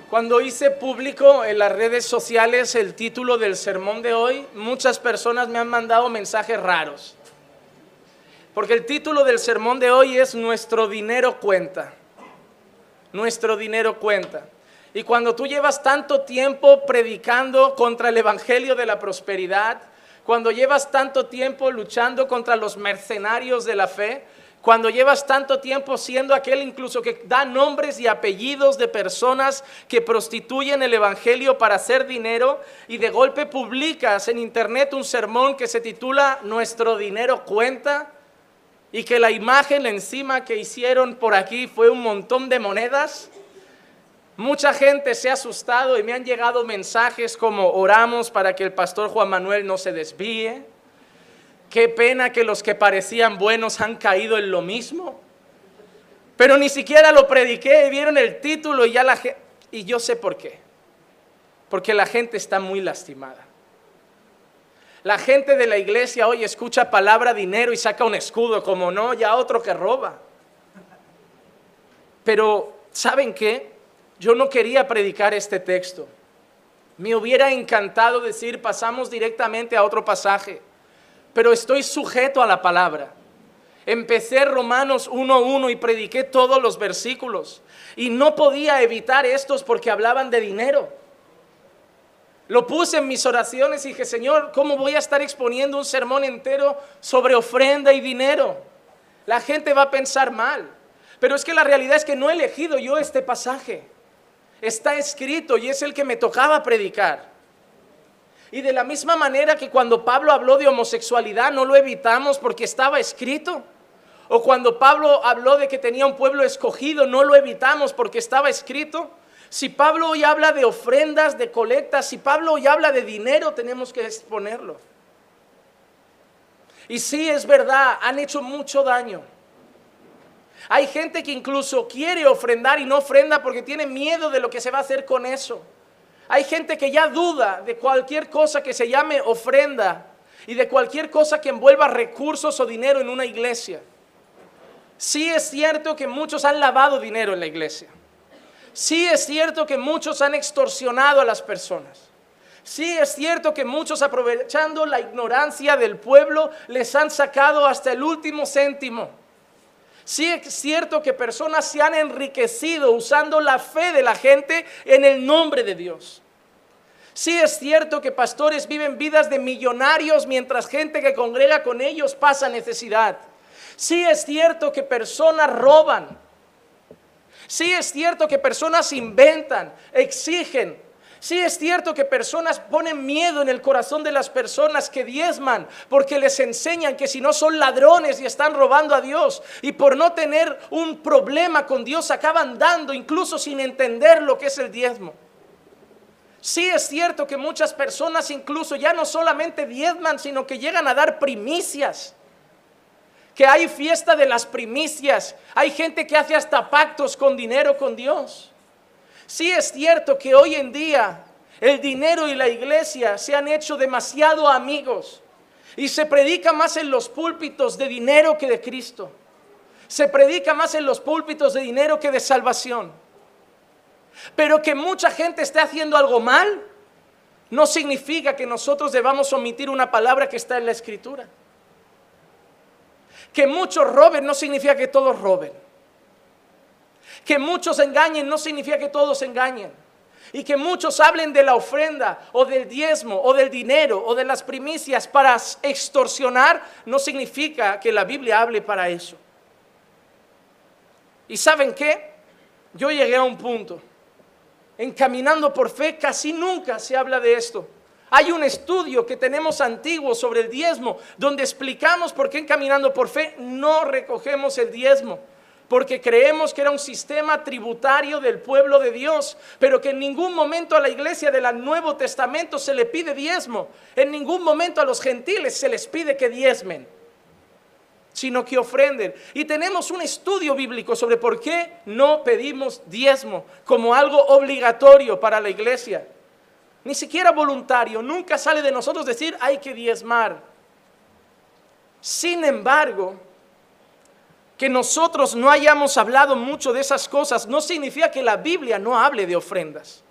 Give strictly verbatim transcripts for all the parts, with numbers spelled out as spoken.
Cuando hice público en las redes sociales el título del sermón de hoy, muchas personas me han mandado mensajes raros. Porque el título del sermón de hoy es Nuestro dinero cuenta. Nuestro dinero cuenta. Y cuando tú llevas tanto tiempo predicando contra el evangelio de la prosperidad, cuando llevas tanto tiempo luchando contra los mercenarios de la fe, cuando llevas tanto tiempo siendo aquel incluso que da nombres y apellidos de personas que prostituyen el evangelio para hacer dinero, y de golpe publicas en internet un sermón que se titula Nuestro dinero cuenta, y que la imagen encima que hicieron por aquí fue un montón de monedas, mucha gente se ha asustado y me han llegado mensajes como: oramos para que el pastor Juan Manuel no se desvíe. Qué pena que los que parecían buenos han caído en lo mismo. Pero ni siquiera lo prediqué, vieron el título y ya la gente... Y yo sé por qué. Porque la gente está muy lastimada. La gente de la iglesia hoy escucha palabra dinero y saca un escudo, como no, ya otro que roba. Pero, ¿saben qué? Yo no quería predicar este texto. Me hubiera encantado decir, pasamos directamente a otro pasaje. Pero estoy sujeto a la palabra. Empecé Romanos uno uno y prediqué todos los versículos. Y no podía evitar estos porque hablaban de dinero. Lo puse en mis oraciones y dije: Señor, ¿cómo voy a estar exponiendo un sermón entero sobre ofrenda y dinero? La gente va a pensar mal. Pero es que la realidad es que no he elegido yo este pasaje. Está escrito y es el que me tocaba predicar. Y de la misma manera que cuando Pablo habló de homosexualidad no lo evitamos porque estaba escrito. O cuando Pablo habló de que tenía un pueblo escogido no lo evitamos porque estaba escrito. Si Pablo hoy habla de ofrendas, de colectas, si Pablo hoy habla de dinero, tenemos que exponerlo. Y sí, es verdad, han hecho mucho daño. Hay gente que incluso quiere ofrendar y no ofrenda porque tiene miedo de lo que se va a hacer con eso. Hay gente que ya duda de cualquier cosa que se llame ofrenda y de cualquier cosa que envuelva recursos o dinero en una iglesia. Sí es cierto que muchos han lavado dinero en la iglesia. Sí es cierto que muchos han extorsionado a las personas. Sí es cierto que muchos, aprovechando la ignorancia del pueblo, les han sacado hasta el último céntimo. Sí es cierto que personas se han enriquecido usando la fe de la gente en el nombre de Dios. Sí es cierto que pastores viven vidas de millonarios mientras gente que congrega con ellos pasa necesidad. Sí es cierto que personas roban. Sí es cierto que personas inventan, exigen. Sí es cierto que personas ponen miedo en el corazón de las personas que diezman porque les enseñan que si no son ladrones y están robando a Dios, y por no tener un problema con Dios acaban dando incluso sin entender lo que es el diezmo. Sí es cierto que muchas personas incluso ya no solamente diezman, sino que llegan a dar primicias. Que hay fiesta de las primicias, hay gente que hace hasta pactos con dinero con Dios. Sí es cierto que hoy en día el dinero y la iglesia se han hecho demasiado amigos y se predica más en los púlpitos de dinero que de Cristo. Se predica más en los púlpitos de dinero que de salvación. Pero que mucha gente esté haciendo algo mal no significa que nosotros debamos omitir una palabra que está en la Escritura. Que muchos roben no significa que todos roben. Que muchos engañen no significa que todos engañen. Y que muchos hablen de la ofrenda o del diezmo o del dinero o de las primicias para extorsionar no significa que la Biblia hable para eso. ¿Y saben qué? Yo llegué a un punto. En Caminando por Fe casi nunca se habla de esto. Hay un estudio que tenemos antiguo sobre el diezmo donde explicamos por qué en Caminando por Fe no recogemos el diezmo. Porque creemos que era un sistema tributario del pueblo de Dios, pero que en ningún momento a la iglesia del Nuevo Testamento se le pide diezmo. En ningún momento a los gentiles se les pide que diezmen, sino que ofrenden. Y tenemos un estudio bíblico sobre por qué no pedimos diezmo como algo obligatorio para la iglesia. Ni siquiera voluntario, nunca sale de nosotros decir hay que diezmar. Sin embargo, Que nosotros no hayamos hablado mucho de esas cosas no significa que la Biblia no hable de ofrendas.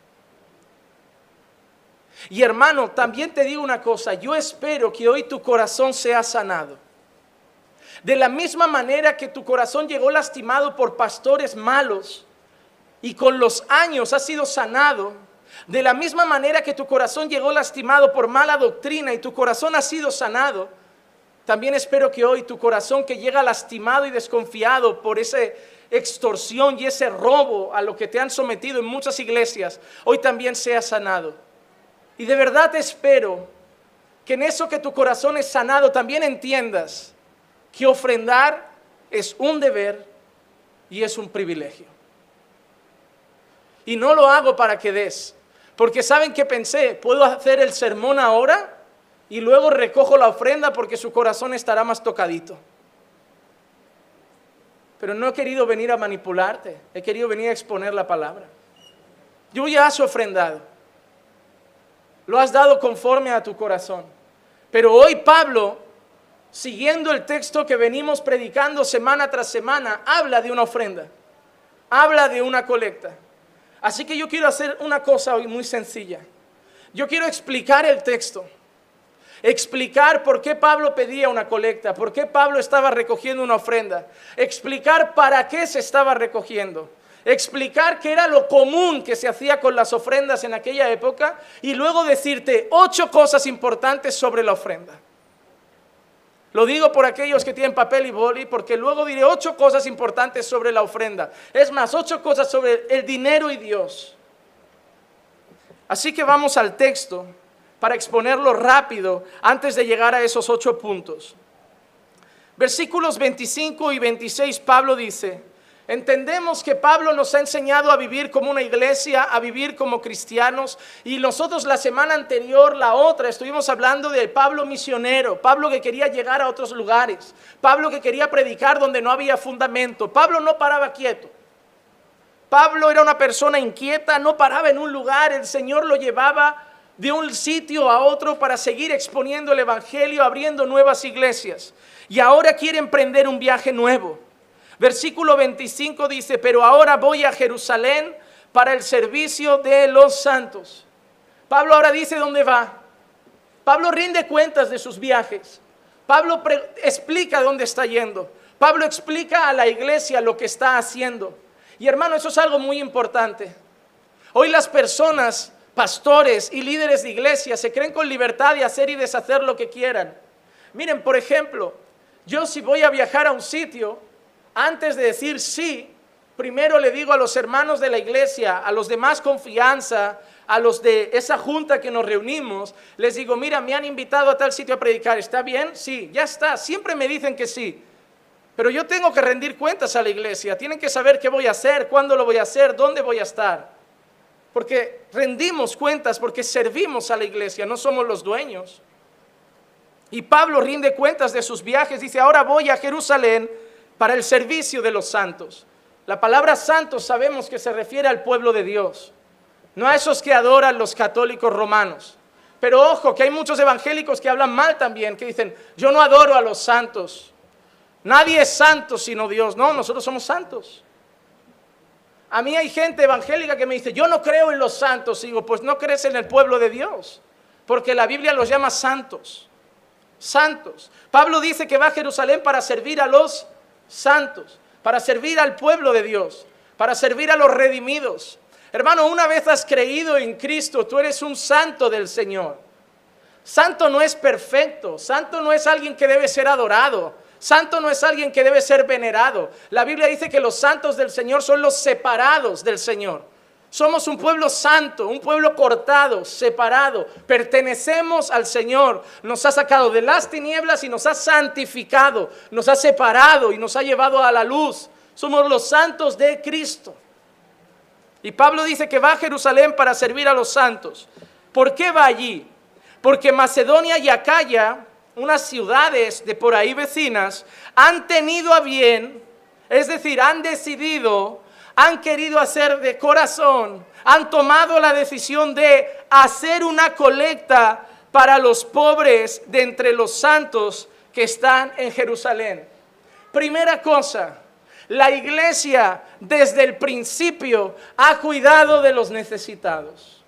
Y hermano, también te digo una cosa, yo espero que hoy tu corazón sea sanado. De la misma manera que tu corazón llegó lastimado por pastores malos y con los años ha sido sanado, de la misma manera que tu corazón llegó lastimado por mala doctrina y tu corazón ha sido sanado, también espero que hoy tu corazón que llega lastimado y desconfiado por esa extorsión y ese robo a lo que te han sometido en muchas iglesias, hoy también sea sanado. Y de verdad espero que en eso que tu corazón es sanado también entiendas que ofrendar es un deber y es un privilegio. Y no lo hago para que des, porque ¿saben qué pensé? Puedo hacer el sermón ahora y luego recojo la ofrenda porque su corazón estará más tocadito. Pero no he querido venir a manipularte, he querido venir a exponer la palabra. Tú ya has ofrendado, lo has dado conforme a tu corazón. Pero hoy Pablo, siguiendo el texto que venimos predicando semana tras semana, habla de una ofrenda, habla de una colecta. Así que yo quiero hacer una cosa hoy muy sencilla. Yo quiero explicar el texto. Explicar por qué Pablo pedía una colecta, por qué Pablo estaba recogiendo una ofrenda, explicar para qué se estaba recogiendo, explicar qué era lo común que se hacía con las ofrendas en aquella época y luego decirte ocho cosas importantes sobre la ofrenda. Lo digo por aquellos que tienen papel y boli, porque luego diré ocho cosas importantes sobre la ofrenda. Es más, ocho cosas sobre el dinero y Dios. Así que vamos al texto para exponerlo rápido antes de llegar a esos ocho puntos. Versículos veinticinco y veintiséis, Pablo dice: entendemos que Pablo nos ha enseñado a vivir como una iglesia, a vivir como cristianos, y nosotros la semana anterior, la otra, estuvimos hablando de Pablo misionero, Pablo que quería llegar a otros lugares, Pablo que quería predicar donde no había fundamento. Pablo no paraba quieto. Pablo era una persona inquieta, no paraba en un lugar, el Señor lo llevaba de un sitio a otro para seguir exponiendo el evangelio, abriendo nuevas iglesias. Y ahora quiere emprender un viaje nuevo. Versículo veinticinco dice: pero ahora voy a Jerusalén para el servicio de los santos. Pablo ahora dice dónde va. Pablo rinde cuentas de sus viajes. Pablo pre- explica dónde está yendo. Pablo explica a la iglesia lo que está haciendo. Y hermano, eso es algo muy importante. Hoy las personas, pastores y líderes de iglesia, se creen con libertad de hacer y deshacer lo que quieran. Miren, por ejemplo, yo si voy a viajar a un sitio, antes de decir sí, primero le digo a los hermanos de la iglesia, a los de más confianza, a los de esa junta que nos reunimos, les digo: mira, me han invitado a tal sitio a predicar, ¿está bien? Sí, ya está, siempre me dicen que sí. Pero yo tengo que rendir cuentas a la iglesia, tienen que saber qué voy a hacer, cuándo lo voy a hacer, dónde voy a estar. Porque rendimos cuentas, porque servimos a la iglesia, no somos los dueños. Y Pablo rinde cuentas de sus viajes, dice: ahora voy a Jerusalén para el servicio de los santos. La palabra santos sabemos que se refiere al pueblo de Dios, no a esos que adoran los católicos romanos. Pero ojo, que hay muchos evangélicos que hablan mal también, que dicen: yo no adoro a los santos, nadie es santo sino Dios. No, nosotros somos santos. A mí hay gente evangélica que me dice: yo no creo en los santos. Y digo: pues no crees en el pueblo de Dios, porque la Biblia los llama santos. Santos. Pablo dice que va a Jerusalén para servir a los santos, para servir al pueblo de Dios, para servir a los redimidos. Hermano, una vez has creído en Cristo, tú eres un santo del Señor. Santo no es perfecto, santo no es alguien que debe ser adorado, santo no es alguien que debe ser venerado. La Biblia dice que los santos del Señor son los separados del Señor. Somos un pueblo santo, un pueblo cortado, separado. Pertenecemos al Señor. Nos ha sacado de las tinieblas y nos ha santificado. Nos ha separado y nos ha llevado a la luz. Somos los santos de Cristo. Y Pablo dice que va a Jerusalén para servir a los santos. ¿Por qué va allí? Porque Macedonia y Acaya, unas ciudades de por ahí vecinas, han tenido a bien, es decir, han decidido, han querido hacer de corazón, han tomado la decisión de hacer una colecta para los pobres de entre los santos que están en Jerusalén. Primera cosa, la iglesia desde el principio ha cuidado de los necesitados.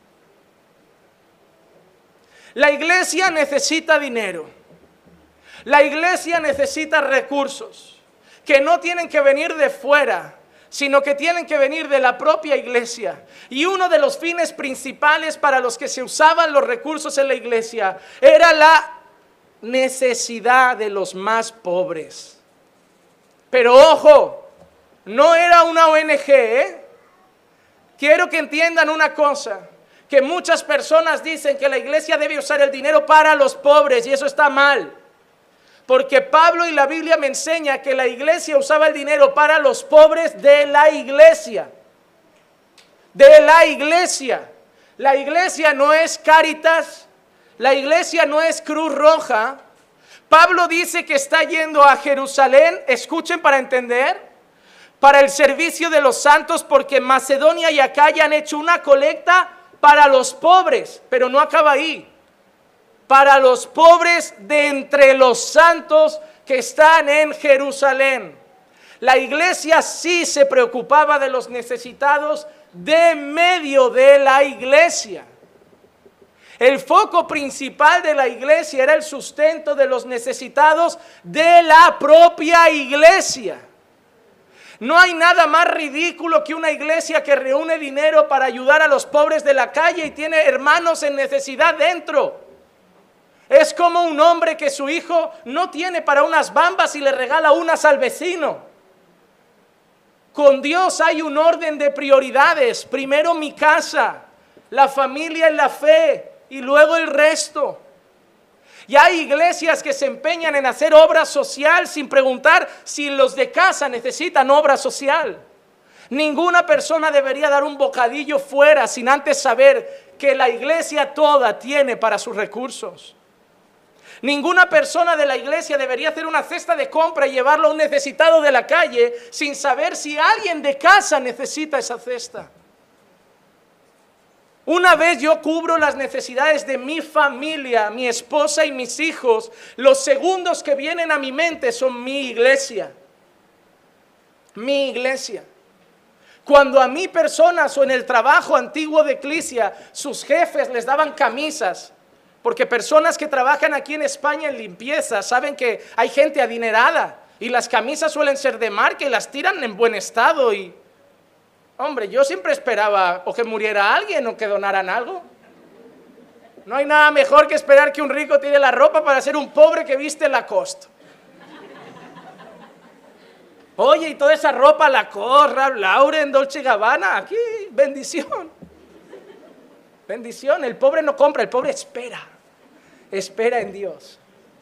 La iglesia necesita dinero. La iglesia necesita recursos que no tienen que venir de fuera, sino que tienen que venir de la propia iglesia. Y uno de los fines principales para los que se usaban los recursos en la iglesia era la necesidad de los más pobres. Pero ojo, no era una O N G, ¿eh? Quiero que entiendan una cosa, que muchas personas dicen que la iglesia debe usar el dinero para los pobres, y eso está mal. Porque Pablo y la Biblia me enseña que la iglesia usaba el dinero para los pobres de la iglesia. De la iglesia. La iglesia no es Cáritas, la iglesia no es Cruz Roja. Pablo dice que está yendo a Jerusalén, escuchen para entender, para el servicio de los santos, porque Macedonia y Acaya han hecho una colecta para los pobres, pero no acaba ahí. Para los pobres de entre los santos que están en Jerusalén. La iglesia sí se preocupaba de los necesitados de medio de la iglesia. El foco principal de la iglesia era el sustento de los necesitados de la propia iglesia. No hay nada más ridículo que una iglesia que reúne dinero para ayudar a los pobres de la calle y tiene hermanos en necesidad dentro. Es como un hombre que su hijo no tiene para unas bambas y le regala unas al vecino. Con Dios hay un orden de prioridades. Primero mi casa, la familia en la fe y luego el resto. Y hay iglesias que se empeñan en hacer obra social sin preguntar si los de casa necesitan obra social. Ninguna persona debería dar un bocadillo fuera sin antes saber que la iglesia toda tiene para sus recursos. Ninguna persona de la iglesia debería hacer una cesta de compra y llevarlo a un necesitado de la calle sin saber si alguien de casa necesita esa cesta. Una vez yo cubro las necesidades de mi familia, mi esposa y mis hijos, los segundos que vienen a mi mente son mi iglesia. Mi iglesia. Cuando a mí personas o en el trabajo antiguo de Eclesia, sus jefes les daban camisas, porque personas que trabajan aquí en España en limpieza saben que hay gente adinerada y las camisas suelen ser de marca y las tiran en buen estado. Y, hombre, yo siempre esperaba o que muriera alguien o que donaran algo. No hay nada mejor que esperar que un rico tire la ropa para ser un pobre que viste Lacoste. Oye, y toda esa ropa Lacoste, Ralph Lauren, Dolce Gabbana, aquí, bendición. Bendición, el pobre no compra, el pobre espera, espera en Dios.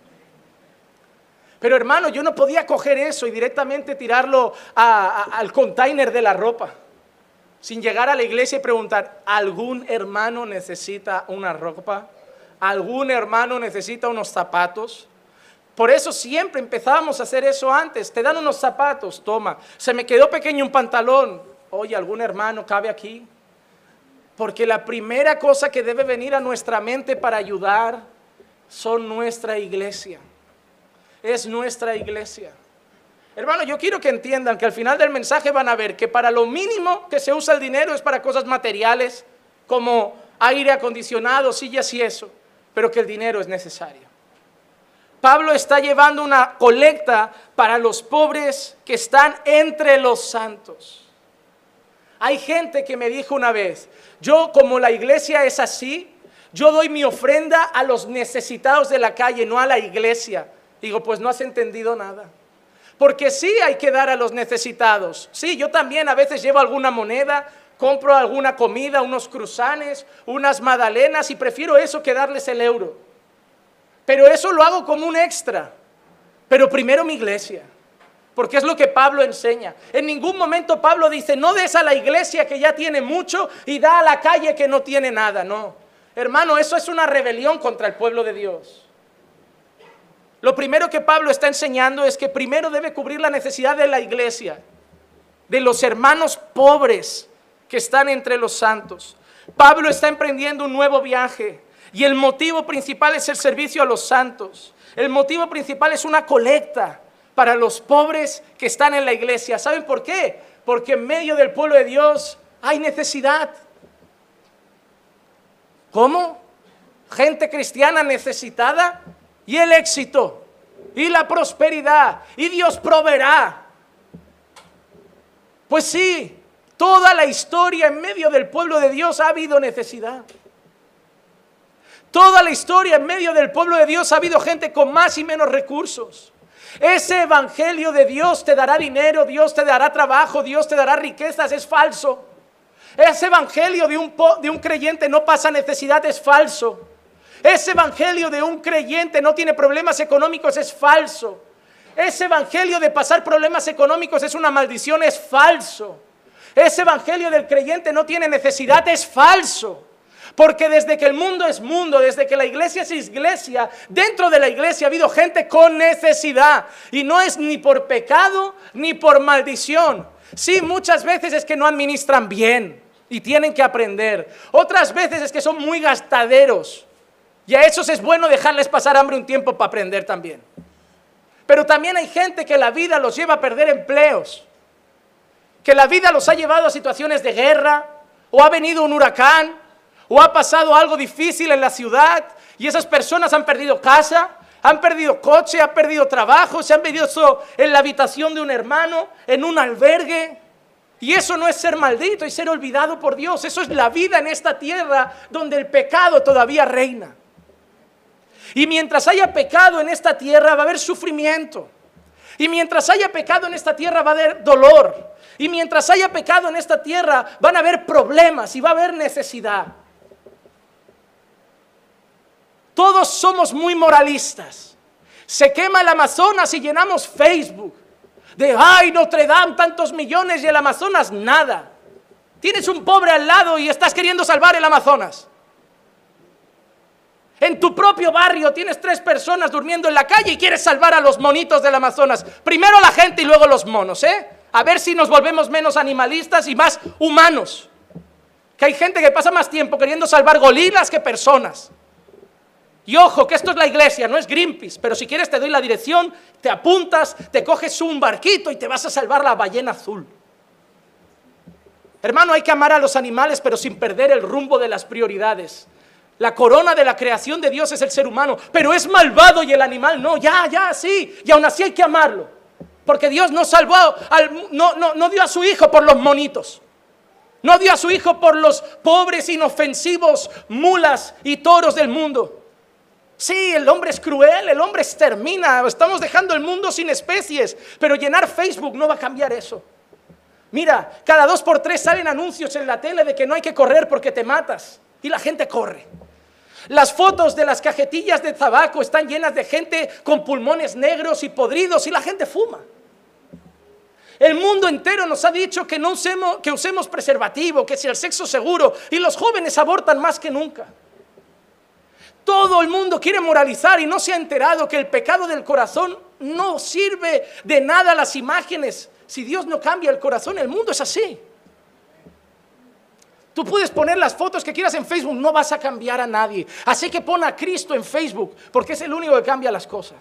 Pero hermano, yo no podía coger eso y directamente tirarlo a, a, al container de la ropa, sin llegar a la iglesia y preguntar, ¿algún hermano necesita una ropa? ¿Algún hermano necesita unos zapatos? Por eso siempre empezábamos a hacer eso antes. Te dan unos zapatos, toma. Se me quedó pequeño un pantalón. Oye, ¿algún hermano cabe aquí? Porque la primera cosa que debe venir a nuestra mente para ayudar son nuestra iglesia. Es nuestra iglesia. Hermano, yo quiero que entiendan que al final del mensaje van a ver que para lo mínimo que se usa el dinero es para cosas materiales, como aire acondicionado, sillas y eso, pero que el dinero es necesario. Pablo está llevando una colecta para los pobres que están entre los santos. Hay gente que me dijo una vez, yo como la iglesia es así, yo doy mi ofrenda a los necesitados de la calle, no a la iglesia. Digo, pues no has entendido nada. Porque sí hay que dar a los necesitados. Sí, yo también a veces llevo alguna moneda, compro alguna comida, unos cruzanes, unas magdalenas y prefiero eso que darles el euro. Pero eso lo hago como un extra. Pero primero mi iglesia. Porque es lo que Pablo enseña. En ningún momento Pablo dice, no des a la iglesia que ya tiene mucho y da a la calle que no tiene nada. No, hermano, eso es una rebelión contra el pueblo de Dios. Lo primero que Pablo está enseñando es que primero debe cubrir la necesidad de la iglesia, de los hermanos pobres que están entre los santos. Pablo está emprendiendo un nuevo viaje y el motivo principal es el servicio a los santos. El motivo principal es una colecta para los pobres que están en la iglesia. ¿Saben por qué? Porque en medio del pueblo de Dios hay necesidad. ¿Cómo? Gente cristiana necesitada y el éxito y la prosperidad y Dios proveerá. Pues sí, toda la historia en medio del pueblo de Dios ha habido necesidad. Toda la historia en medio del pueblo de Dios ha habido gente con más y menos recursos. Ese evangelio de Dios te dará dinero, Dios te dará trabajo, Dios te dará riquezas, es falso. Ese evangelio de un, de un creyente no pasa necesidad, es falso. Ese evangelio de un creyente no tiene problemas económicos, es falso. Ese evangelio de pasar problemas económicos es una maldición, es falso. Ese evangelio del creyente no tiene necesidad, es falso. Porque desde que el mundo es mundo, desde que la iglesia es iglesia, dentro de la iglesia ha habido gente con necesidad. Y no es ni por pecado ni por maldición. Sí, muchas veces es que no administran bien y tienen que aprender. Otras veces es que son muy gastaderos. Y a esos es bueno dejarles pasar hambre un tiempo para aprender también. Pero también hay gente que la vida los lleva a perder empleos. Que la vida los ha llevado a situaciones de guerra, o ha venido un huracán, o ha pasado algo difícil en la ciudad, y esas personas han perdido casa, han perdido coche, han perdido trabajo, se han perdido en la habitación de un hermano, en un albergue. Y eso no es ser maldito y ser olvidado por Dios. Eso es la vida en esta tierra donde el pecado todavía reina. Y mientras haya pecado en esta tierra va a haber sufrimiento. Y mientras haya pecado en esta tierra va a haber dolor. Y mientras haya pecado en esta tierra van a haber problemas y va a haber necesidad. Todos somos muy moralistas. Se quema el Amazonas y llenamos Facebook de ¡ay, Notre Dame, tantos millones y el Amazonas nada! Tienes un pobre al lado y estás queriendo salvar el Amazonas. En tu propio barrio tienes tres personas durmiendo en la calle y quieres salvar a los monitos del Amazonas. Primero la gente y luego los monos, ¿eh? A ver si nos volvemos menos animalistas y más humanos. Que hay gente que pasa más tiempo queriendo salvar gorilas que personas. Y ojo, que esto es la iglesia, no es Greenpeace, pero si quieres te doy la dirección, te apuntas, te coges un barquito y te vas a salvar la ballena azul. Hermano, hay que amar a los animales, pero sin perder el rumbo de las prioridades. La corona de la creación de Dios es el ser humano, pero es malvado y el animal no, ya, ya, sí, y aún así hay que amarlo. Porque Dios no salvó, al, no, no, no dio a su hijo por los monitos. No dio a su hijo por los pobres, inofensivos mulas y toros del mundo. Sí, el hombre es cruel, el hombre extermina, estamos dejando el mundo sin especies, pero llenar Facebook no va a cambiar eso. Mira, cada dos por tres salen anuncios en la tele de que no hay que correr porque te matas, y la gente corre. Las fotos de las cajetillas de tabaco están llenas de gente con pulmones negros y podridos, y la gente fuma. El mundo entero nos ha dicho que, no usemos, que usemos preservativo, que sea el sexo seguro, y los jóvenes abortan más que nunca. Todo el mundo quiere moralizar y no se ha enterado que el pecado del corazón no sirve de nada a las imágenes. Si Dios no cambia el corazón, el mundo es así. Tú puedes poner las fotos que quieras en Facebook, no vas a cambiar a nadie. Así que pon a Cristo en Facebook, porque es el único que cambia las cosas.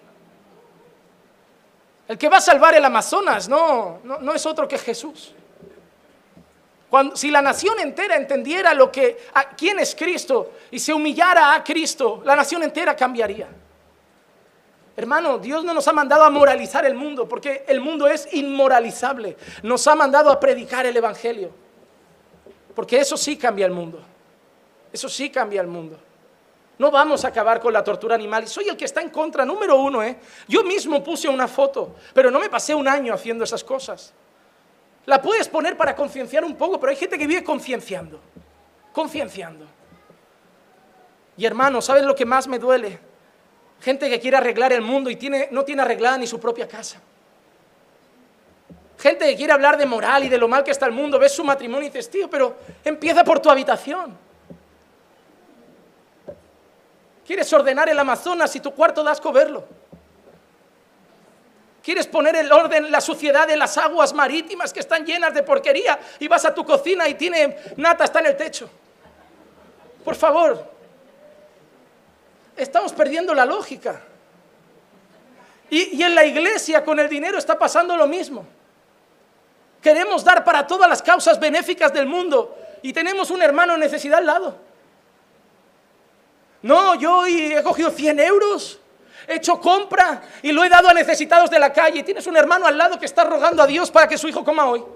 El que va a salvar el Amazonas no, no, no es otro que Jesús. Cuando, si la nación entera entendiera lo que, a, quién es Cristo y se humillara a Cristo, la nación entera cambiaría. Hermano, Dios no nos ha mandado a moralizar el mundo, porque el mundo es inmoralizable. Nos ha mandado a predicar el Evangelio, porque eso sí cambia el mundo. Eso sí cambia el mundo. No vamos a acabar con la tortura animal. Y soy el que está en contra, número uno. ¿eh? Yo mismo puse una foto, pero no me pasé un año haciendo esas cosas. La puedes poner para concienciar un poco, pero hay gente que vive concienciando, concienciando. Y hermano, ¿sabes lo que más me duele? Gente que quiere arreglar el mundo y tiene, no tiene arreglada ni su propia casa. Gente que quiere hablar de moral y de lo mal que está el mundo, ves su matrimonio y dices, tío, pero empieza por tu habitación. ¿Quieres ordenar el Amazonas y tu cuarto da asco verlo? ¿Quieres poner el orden, la suciedad de las aguas marítimas que están llenas de porquería y vas a tu cocina y tiene nata, está en el techo? Por favor, estamos perdiendo la lógica. Y, y en la iglesia con el dinero está pasando lo mismo. Queremos dar para todas las causas benéficas del mundo y tenemos un hermano en necesidad al lado. No, yo he cogido cien euros, he hecho compra y lo he dado a necesitados de la calle. Y tienes un hermano al lado que está rogando a Dios para que su hijo coma hoy.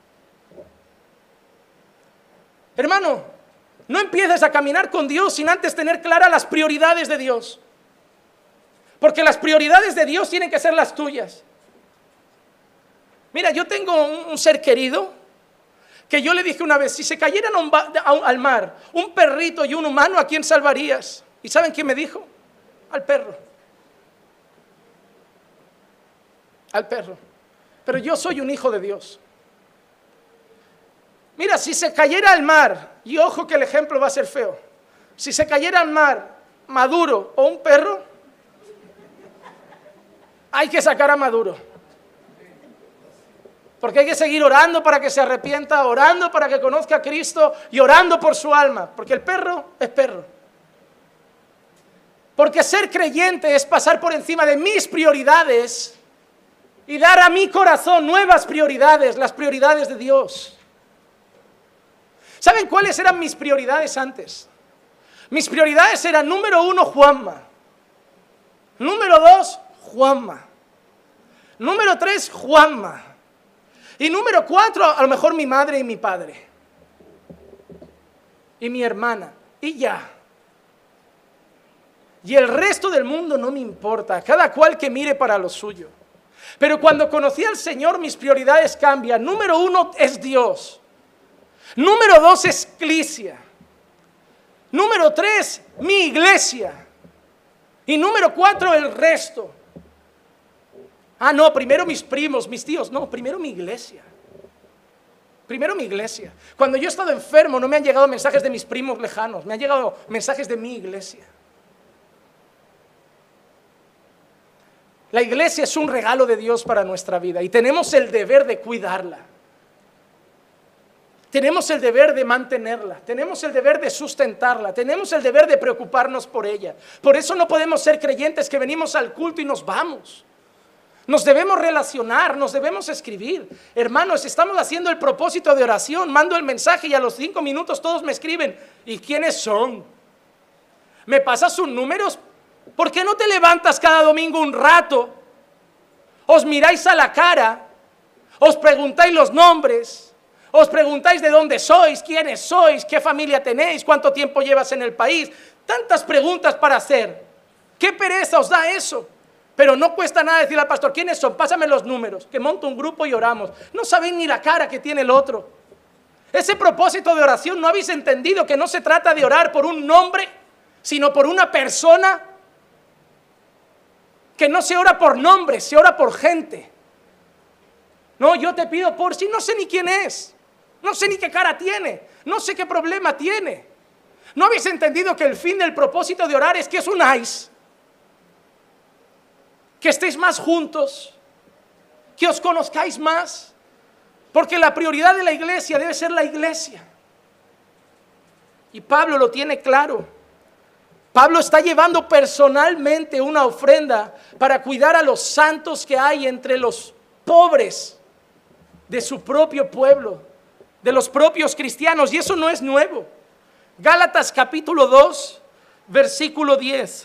Hermano, no empieces a caminar con Dios sin antes tener claras las prioridades de Dios. Porque las prioridades de Dios tienen que ser las tuyas. Mira, yo tengo un, un ser querido que yo le dije una vez, si se cayeran a un, a un, al mar un perrito y un humano, ¿a quién salvarías? ¿Y saben quién me dijo? Al perro. Al perro. Pero yo soy un hijo de Dios. Mira, si se cayera al mar, y ojo que el ejemplo va a ser feo, si se cayera al mar Maduro o un perro, hay que sacar a Maduro. Porque hay que seguir orando para que se arrepienta, orando para que conozca a Cristo y orando por su alma. Porque el perro es perro. Porque ser creyente es pasar por encima de mis prioridades y dar a mi corazón nuevas prioridades, las prioridades de Dios. ¿Saben cuáles eran mis prioridades antes? Mis prioridades eran, número uno, Juanma. Número dos, Juanma. Número tres, Juanma. Y número cuatro, a lo mejor mi madre y mi padre. Y mi hermana. Y ya. Y el resto del mundo no me importa. Cada cual que mire para lo suyo. Pero cuando conocí al Señor, mis prioridades cambian. Número uno es Dios. Número dos es iglesia. Número tres, mi iglesia. Y número cuatro, el resto. Ah, no, primero mis primos, mis tíos. No, primero mi iglesia. Primero mi iglesia. Cuando yo he estado enfermo, no me han llegado mensajes de mis primos lejanos. Me han llegado mensajes de mi iglesia. La iglesia es un regalo de Dios para nuestra vida y tenemos el deber de cuidarla. Tenemos el deber de mantenerla, tenemos el deber de sustentarla, tenemos el deber de preocuparnos por ella. Por eso no podemos ser creyentes que venimos al culto y nos vamos. Nos debemos relacionar, nos debemos escribir. Hermanos, estamos haciendo el propósito de oración, mando el mensaje y a los cinco minutos todos me escriben. ¿Y quiénes son? ¿Me pasas sus números? ¿Por qué no te levantas cada domingo un rato? Os miráis a la cara, os preguntáis los nombres. Os preguntáis de dónde sois, quiénes sois, qué familia tenéis, cuánto tiempo llevas en el país. Tantas preguntas para hacer. ¿Qué pereza os da eso? Pero no cuesta nada decirle al pastor, ¿quiénes son? Pásame los números, que monto un grupo y oramos. No sabéis ni la cara que tiene el otro. Ese propósito de oración, ¿no habéis entendido que no se trata de orar por un nombre, sino por una persona? Que no se ora por nombre, se ora por gente. No, yo te pido por si no sé ni quién es. No sé ni qué cara tiene, no sé qué problema tiene. ¿No habéis entendido que el fin del propósito de orar es que os unáis? Que estéis más juntos, que os conozcáis más. Porque la prioridad de la iglesia debe ser la iglesia. Y Pablo lo tiene claro. Pablo está llevando personalmente una ofrenda para cuidar a los santos que hay entre los pobres de su propio pueblo, de los propios cristianos, y eso no es nuevo. Gálatas capítulo dos, versículo diez.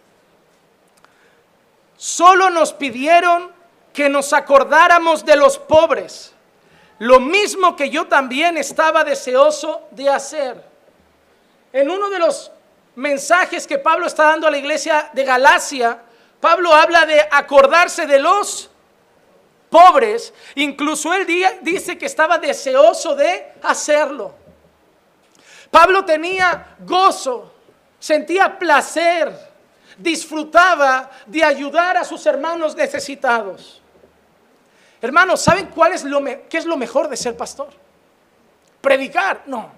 Solo nos pidieron que nos acordáramos de los pobres, lo mismo que yo también estaba deseoso de hacer. En uno de los mensajes que Pablo está dando a la iglesia de Galacia, Pablo habla de acordarse de los pobres. Incluso él dice que estaba deseoso de hacerlo. Pablo tenía gozo, sentía placer, disfrutaba de ayudar a sus hermanos necesitados. Hermanos, ¿saben cuál es lo me- qué es lo mejor de ser pastor? ¿Predicar? No.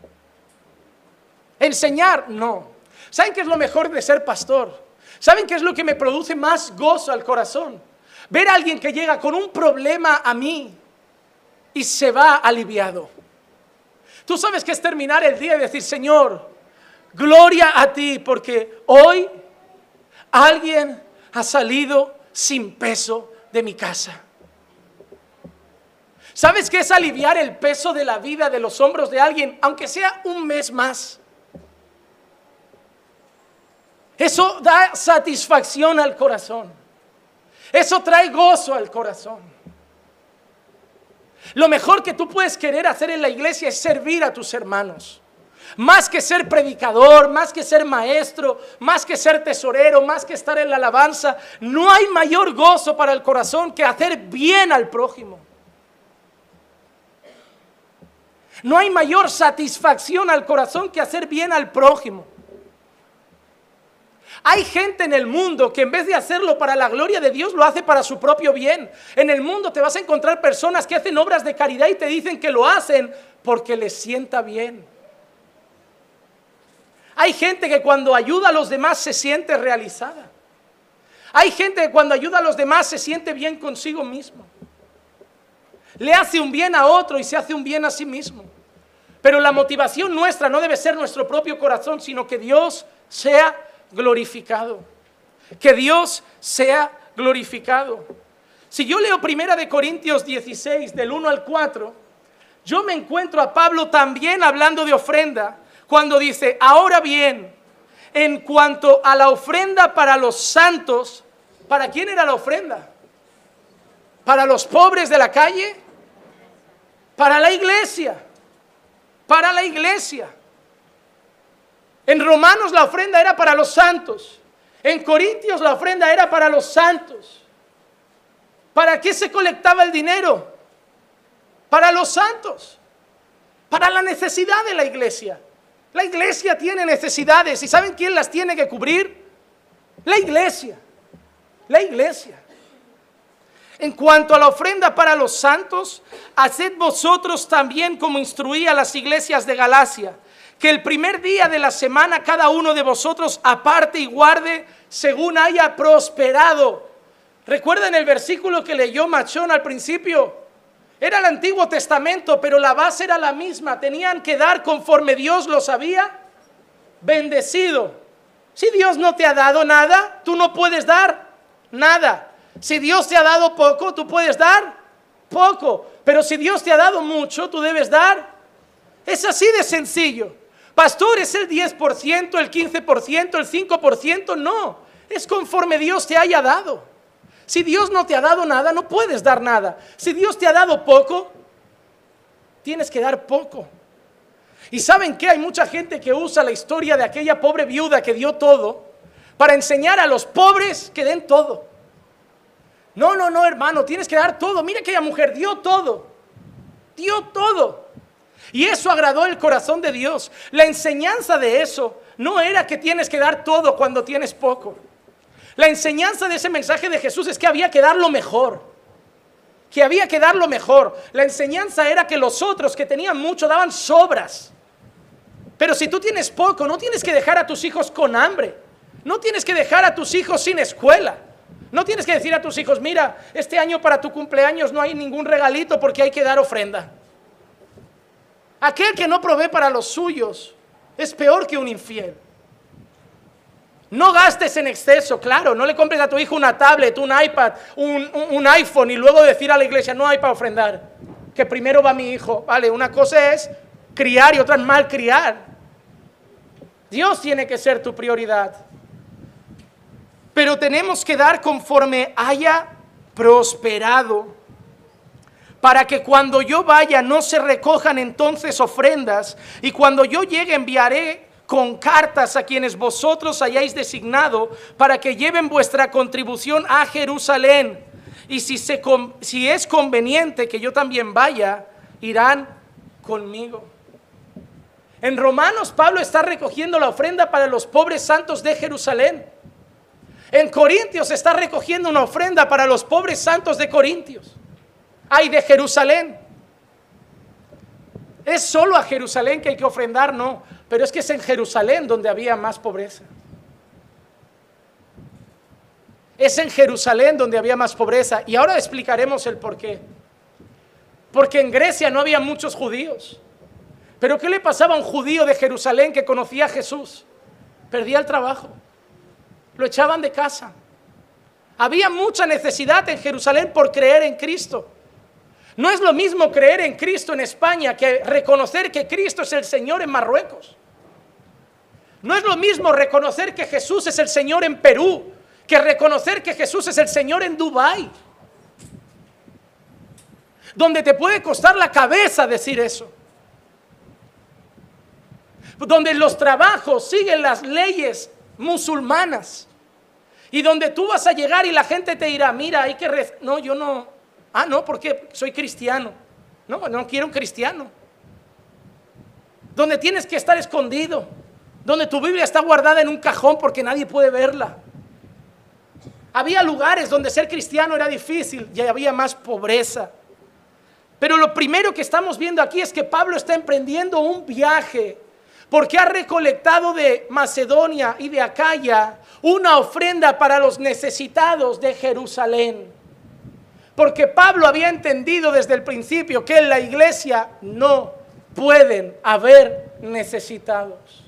¿Enseñar? No. ¿Saben qué es lo mejor de ser pastor? ¿Saben qué es lo que me produce más gozo al corazón? Ver a alguien que llega con un problema a mí y se va aliviado. Tú sabes que es terminar el día y decir, Señor, gloria a ti, porque hoy alguien ha salido sin peso de mi casa. ¿Sabes qué es aliviar el peso de la vida de los hombros de alguien, aunque sea un mes más? Eso da satisfacción al corazón. Eso trae gozo al corazón. Lo mejor que tú puedes querer hacer en la iglesia es servir a tus hermanos. Más que ser predicador, más que ser maestro, más que ser tesorero, más que estar en la alabanza, no hay mayor gozo para el corazón que hacer bien al prójimo. No hay mayor satisfacción al corazón que hacer bien al prójimo. Hay gente en el mundo que en vez de hacerlo para la gloria de Dios, lo hace para su propio bien. En el mundo te vas a encontrar personas que hacen obras de caridad y te dicen que lo hacen porque les sienta bien. Hay gente que cuando ayuda a los demás se siente realizada. Hay gente que cuando ayuda a los demás se siente bien consigo mismo. Le hace un bien a otro y se hace un bien a sí mismo. Pero la motivación nuestra no debe ser nuestro propio corazón, sino que Dios sea glorificado. Que Dios sea glorificado. Si yo leo primera de Corintios dieciséis, del uno al cuatro, yo me encuentro a Pablo también hablando de ofrenda, cuando dice, ahora bien, en cuanto a la ofrenda para los santos, ¿para quién era la ofrenda? ¿Para los pobres de la calle? Para la iglesia. Para la iglesia. En Romanos la ofrenda era para los santos. En Corintios la ofrenda era para los santos. ¿Para qué se colectaba el dinero? Para los santos. Para la necesidad de la iglesia. La iglesia tiene necesidades. ¿Y saben quién las tiene que cubrir? La iglesia. La iglesia. En cuanto a la ofrenda para los santos, haced vosotros también como instruí a las iglesias de Galacia, que el primer día de la semana cada uno de vosotros aparte y guarde según haya prosperado. ¿Recuerdan el versículo que leyó Machón al principio? Era el Antiguo Testamento, pero la base era la misma. Tenían que dar conforme Dios los había bendecido. Si Dios no te ha dado nada, tú no puedes dar nada. Si Dios te ha dado poco, tú puedes dar poco. Pero si Dios te ha dado mucho, tú debes dar. Es así de sencillo. Pastor, ¿es el diez por ciento, el quince por ciento, el cinco por ciento? No, es conforme Dios te haya dado. Si Dios no te ha dado nada, no puedes dar nada. Si Dios te ha dado poco, tienes que dar poco. ¿Y saben qué? Hay mucha gente que usa la historia de aquella pobre viuda que dio todo para enseñar a los pobres que den todo. No, no, no, hermano, tienes que dar todo. Mira aquella mujer, dio todo. Dio todo. Y eso agradó el corazón de Dios. La enseñanza de eso no era que tienes que dar todo cuando tienes poco. La enseñanza de ese mensaje de Jesús es que había que dar lo mejor. Que había que dar lo mejor. La enseñanza era que los otros que tenían mucho daban sobras. Pero si tú tienes poco, no tienes que dejar a tus hijos con hambre. No tienes que dejar a tus hijos sin escuela. No tienes que decir a tus hijos, mira, este año para tu cumpleaños no hay ningún regalito porque hay que dar ofrenda. Aquel que no provee para los suyos es peor que un infiel. No gastes en exceso, claro, no le compres a tu hijo una tablet, un iPad, un, un, un iPhone y luego decir a la iglesia, no hay para ofrendar, que primero va mi hijo. Vale, una cosa es criar y otra es malcriar. Dios tiene que ser tu prioridad. Pero tenemos que dar conforme haya prosperado, para que cuando yo vaya no se recojan entonces ofrendas, y cuando yo llegue enviaré con cartas a quienes vosotros hayáis designado, para que lleven vuestra contribución a Jerusalén. Y si, se, si es conveniente que yo también vaya, irán conmigo. En Romanos, Pablo está recogiendo la ofrenda para los pobres santos de Jerusalén. En Corintios está recogiendo una ofrenda para los pobres santos de Corintios. Ay, de Jerusalén. ¿Es solo a Jerusalén que hay que ofrendar? No, pero es que es en Jerusalén donde había más pobreza. Es en Jerusalén donde había más pobreza. Y ahora explicaremos el por qué. Porque en Grecia no había muchos judíos. Pero ¿qué le pasaba a un judío de Jerusalén que conocía a Jesús? Perdía el trabajo. Lo echaban de casa. Había mucha necesidad en Jerusalén por creer en Cristo. No es lo mismo creer en Cristo en España que reconocer que Cristo es el Señor en Marruecos. No es lo mismo reconocer que Jesús es el Señor en Perú que reconocer que Jesús es el Señor en Dubái, donde te puede costar la cabeza decir eso, donde los trabajos siguen las leyes musulmanas y donde tú vas a llegar y la gente te dirá, mira, hay que rez-". no, yo no, ah, no, porque soy cristiano, no, no quiero un cristiano, donde tienes que estar escondido, donde tu Biblia está guardada en un cajón porque nadie puede verla. Había lugares donde ser cristiano era difícil y había más pobreza. Pero lo primero que estamos viendo aquí es que Pablo está emprendiendo un viaje porque ha recolectado de Macedonia y de Acaya una ofrenda para los necesitados de Jerusalén. Porque Pablo había entendido desde el principio que en la iglesia no pueden haber necesitados.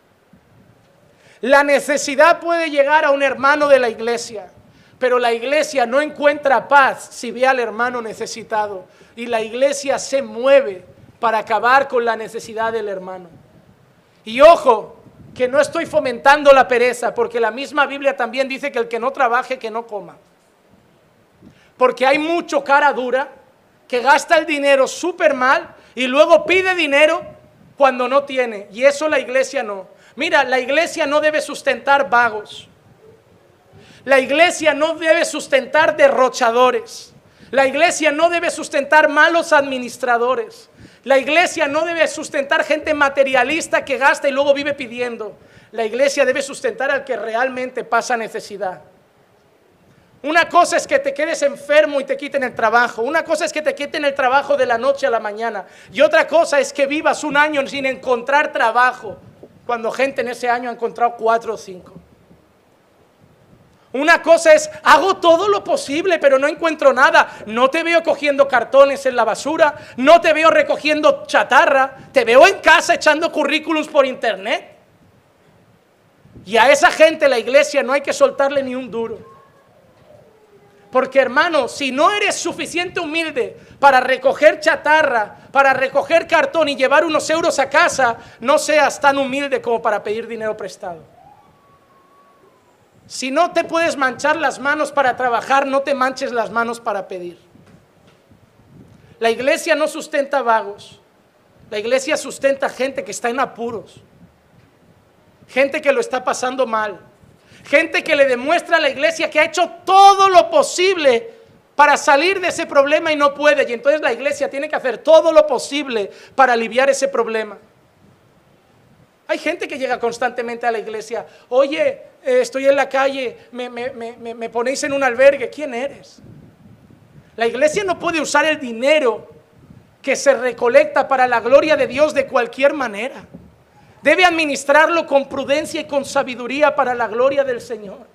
La necesidad puede llegar a un hermano de la iglesia, pero la iglesia no encuentra paz si ve al hermano necesitado. Y la iglesia se mueve para acabar con la necesidad del hermano. Y ojo, que no estoy fomentando la pereza, porque la misma Biblia también dice que el que no trabaje, que no coma. Porque hay mucho cara dura que gasta el dinero súper mal y luego pide dinero cuando no tiene. Y eso la iglesia no. Mira, la iglesia no debe sustentar vagos. La iglesia no debe sustentar derrochadores. La iglesia no debe sustentar malos administradores. La iglesia no debe sustentar gente materialista que gasta y luego vive pidiendo. La iglesia debe sustentar al que realmente pasa necesidad. Una cosa es que te quedes enfermo y te quiten el trabajo. Una cosa es que te quiten el trabajo de la noche a la mañana. Y otra cosa es que vivas un año sin encontrar trabajo, cuando gente en ese año ha encontrado cuatro o cinco. Una cosa es, hago todo lo posible, pero no encuentro nada. No te veo cogiendo cartones en la basura, no te veo recogiendo chatarra, te veo en casa echando currículums por internet. Y a esa gente la iglesia no hay que soltarle ni un duro. Porque hermano, si no eres suficiente humilde para recoger chatarra, para recoger cartón y llevar unos euros a casa, no seas tan humilde como para pedir dinero prestado. Si no te puedes manchar las manos para trabajar, no te manches las manos para pedir. La iglesia no sustenta vagos. La iglesia sustenta gente que está en apuros. Gente que lo está pasando mal. Gente que le demuestra a la iglesia que ha hecho todo lo posible para salir de ese problema y no puede. Y entonces la iglesia tiene que hacer todo lo posible para aliviar ese problema. Hay gente que llega constantemente a la iglesia. Oye, eh, estoy en la calle, me, me, me, me ponéis en un albergue. ¿Quién eres? La iglesia no puede usar el dinero que se recolecta para la gloria de Dios de cualquier manera. Debe administrarlo con prudencia y con sabiduría para la gloria del Señor.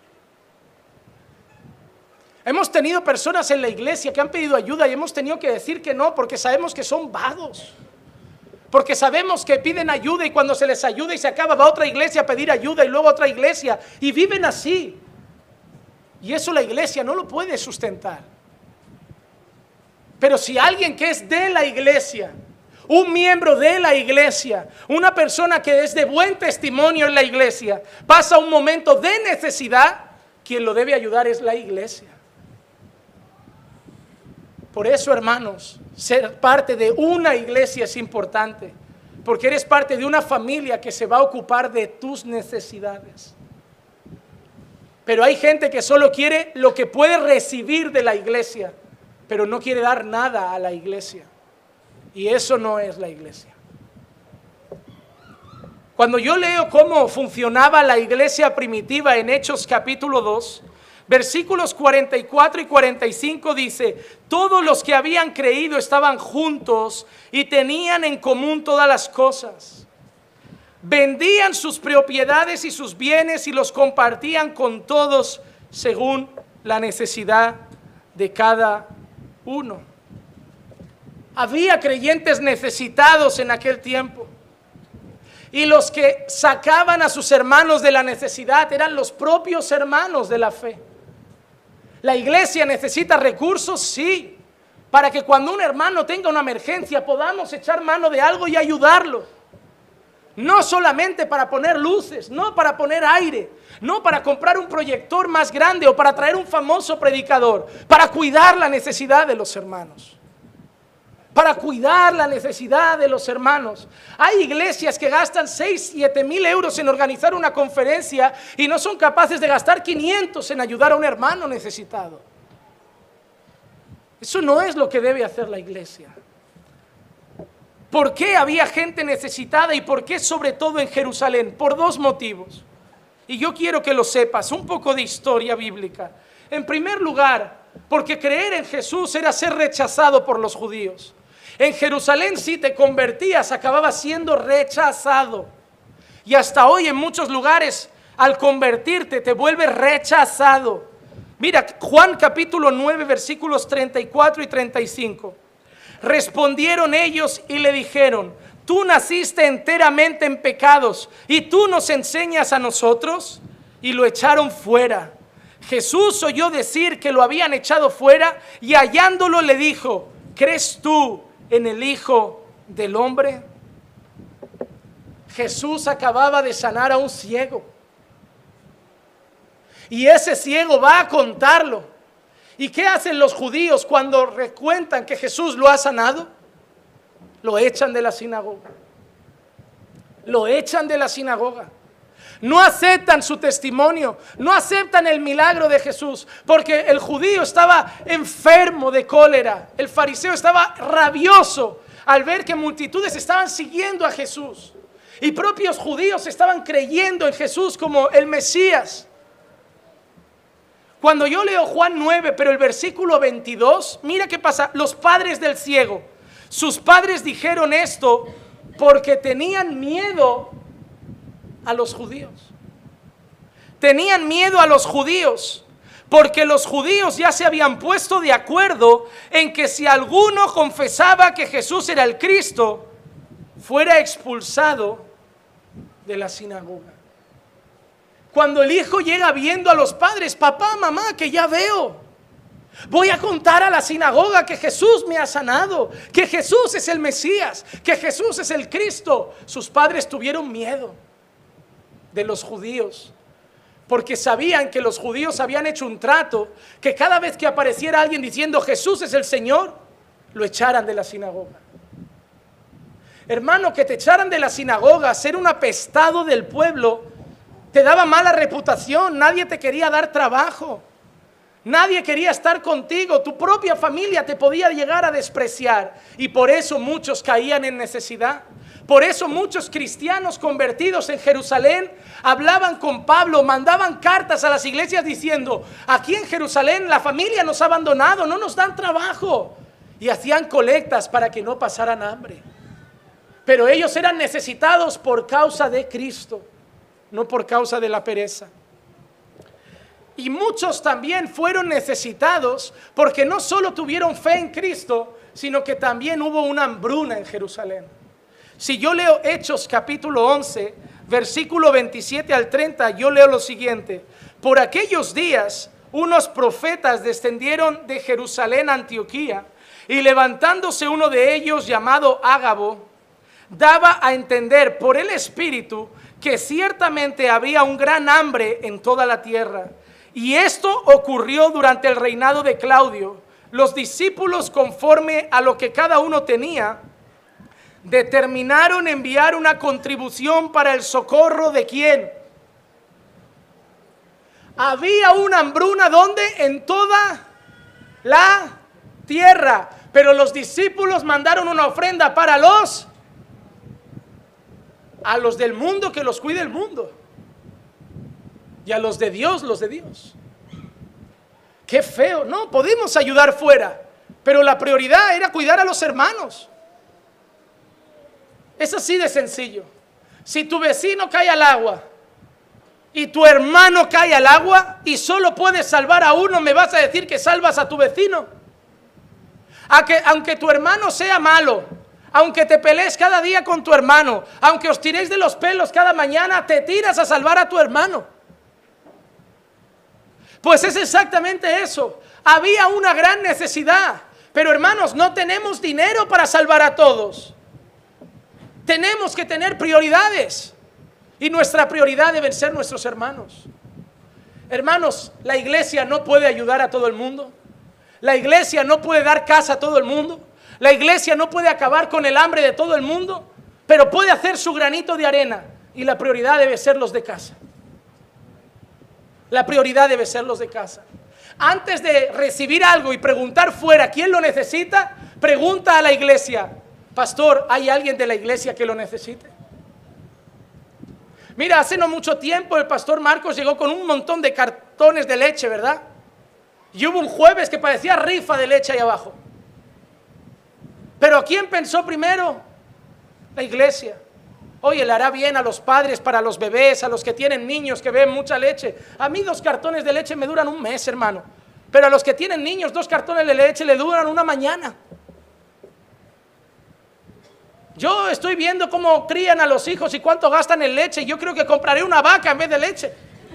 Hemos tenido personas en la iglesia que han pedido ayuda y hemos tenido que decir que no, porque sabemos que son vagos. Porque sabemos que piden ayuda y cuando se les ayuda y se acaba, va a otra iglesia a pedir ayuda y luego a otra iglesia. Y viven así. Y eso la iglesia no lo puede sustentar. Pero si alguien que es de la iglesia, un miembro de la iglesia, una persona que es de buen testimonio en la iglesia, pasa un momento de necesidad, quien lo debe ayudar es la iglesia. Por eso, hermanos, ser parte de una iglesia es importante, porque eres parte de una familia que se va a ocupar de tus necesidades. Pero hay gente que solo quiere lo que puede recibir de la iglesia, pero no quiere dar nada a la iglesia. Y eso no es la iglesia. Cuando yo leo cómo funcionaba la iglesia primitiva en Hechos capítulo dos, versículos cuarenta y cuatro y cuarenta y cinco dice: todos los que habían creído estaban juntos y tenían en común todas las cosas. Vendían sus propiedades y sus bienes y los compartían con todos según la necesidad de cada uno. Había creyentes necesitados en aquel tiempo. Y los que sacaban a sus hermanos de la necesidad eran los propios hermanos de la fe. La iglesia necesita recursos, sí, para que cuando un hermano tenga una emergencia podamos echar mano de algo y ayudarlo. No solamente para poner luces, no para poner aire, no para comprar un proyector más grande o para traer un famoso predicador, para cuidar la necesidad de los hermanos. Para cuidar la necesidad de los hermanos. Hay iglesias que gastan seis, siete mil euros en organizar una conferencia y no son capaces de gastar quinientos en ayudar a un hermano necesitado. Eso no es lo que debe hacer la iglesia. ¿Por qué había gente necesitada y por qué sobre todo en Jerusalén? Por dos motivos. Y yo quiero que lo sepas, un poco de historia bíblica. En primer lugar, porque creer en Jesús era ser rechazado por los judíos. En Jerusalén, si te convertías, acababas siendo rechazado. Y hasta hoy en muchos lugares, al convertirte, te vuelves rechazado. Mira, Juan capítulo nueve, versículos treinta y cuatro y treinta y cinco. Respondieron ellos y le dijeron: tú naciste enteramente en pecados y tú nos enseñas a nosotros. Y lo echaron fuera. Jesús oyó decir que lo habían echado fuera y hallándolo le dijo: ¿crees tú en el Hijo del Hombre? Jesús acababa de sanar a un ciego. Y ese ciego va a contarlo. ¿Y qué hacen los judíos cuando recuentan que Jesús lo ha sanado? Lo echan de la sinagoga. Lo echan de la sinagoga. No aceptan su testimonio, no aceptan el milagro de Jesús, porque el judío estaba enfermo de cólera, el fariseo estaba rabioso al ver que multitudes estaban siguiendo a Jesús y propios judíos estaban creyendo en Jesús como el Mesías. Cuando yo leo Juan nueve, pero el versículo veintidós, mira qué pasa. Los padres del ciego, sus padres dijeron esto porque tenían miedo a los judíos. Tenían miedo a los judíos, porque los judíos ya se habían puesto de acuerdo en que si alguno confesaba que Jesús era el Cristo, fuera expulsado de la sinagoga. Cuando el hijo llega viendo a los padres: papá, mamá, que ya veo, voy a contar a la sinagoga que Jesús me ha sanado, que Jesús es el Mesías, que Jesús es el Cristo. Sus padres tuvieron miedo de los judíos, porque sabían que los judíos habían hecho un trato, que cada vez que apareciera alguien diciendo Jesús es el Señor, lo echaran de la sinagoga. Hermano, que te echaran de la sinagoga, ser un apestado del pueblo, te daba mala reputación. Nadie te quería dar trabajo, nadie quería estar contigo, tu propia familia te podía llegar a despreciar, y por eso muchos caían en necesidad. Por eso muchos cristianos convertidos en Jerusalén hablaban con Pablo, mandaban cartas a las iglesias diciendo: aquí en Jerusalén la familia nos ha abandonado, no nos dan trabajo, y hacían colectas para que no pasaran hambre. Pero ellos eran necesitados por causa de Cristo, no por causa de la pereza. Y muchos también fueron necesitados porque no solo tuvieron fe en Cristo, sino que también hubo una hambruna en Jerusalén. Si yo leo Hechos capítulo once, versículo veintisiete al treinta, yo leo lo siguiente: por aquellos días unos profetas descendieron de Jerusalén a Antioquía, y levantándose uno de ellos llamado Ágabo, daba a entender por el Espíritu que ciertamente había un gran hambre en toda la tierra. Y esto ocurrió durante el reinado de Claudio. Los discípulos, conforme a lo que cada uno tenía, determinaron enviar una contribución para el socorro de ¿quién? Había una hambruna, ¿dónde? En toda la tierra. Pero los discípulos mandaron una ofrenda para los a los del mundo, que los cuide el mundo, y a los de Dios, los de Dios. Qué feo. No, podemos ayudar fuera, pero la prioridad era cuidar a los hermanos. Es así de sencillo. Si tu vecino cae al agua y tu hermano cae al agua y solo puedes salvar a uno, ¿me vas a decir que salvas a tu vecino? A que, aunque tu hermano sea malo, aunque te pelees cada día con tu hermano, aunque os tiréis de los pelos cada mañana, te tiras a salvar a tu hermano. Pues es exactamente eso. Había una gran necesidad. Pero hermanos, no tenemos dinero para salvar a todos. Tenemos que tener prioridades. Y nuestra prioridad deben ser nuestros hermanos. Hermanos, la iglesia no puede ayudar a todo el mundo. La iglesia no puede dar casa a todo el mundo. La iglesia no puede acabar con el hambre de todo el mundo. Pero puede hacer su granito de arena. Y la prioridad debe ser los de casa. La prioridad debe ser los de casa. Antes de recibir algo y preguntar fuera quién lo necesita, pregunta a la iglesia: pastor, ¿hay alguien de la iglesia que lo necesite? Mira, hace no mucho tiempo el pastor Marcos llegó con un montón de cartones de leche, ¿verdad? Y hubo un jueves que parecía rifa de leche ahí abajo. Pero ¿a quién pensó primero? La iglesia. Oye, le hará bien a los padres, para los bebés, a los que tienen niños que beben mucha leche. A mí dos cartones de leche me duran un mes, hermano. Pero a los que tienen niños, dos cartones de leche le duran una mañana. Yo estoy viendo cómo crían a los hijos y cuánto gastan en leche. Yo creo que compraré una vaca en vez de leche.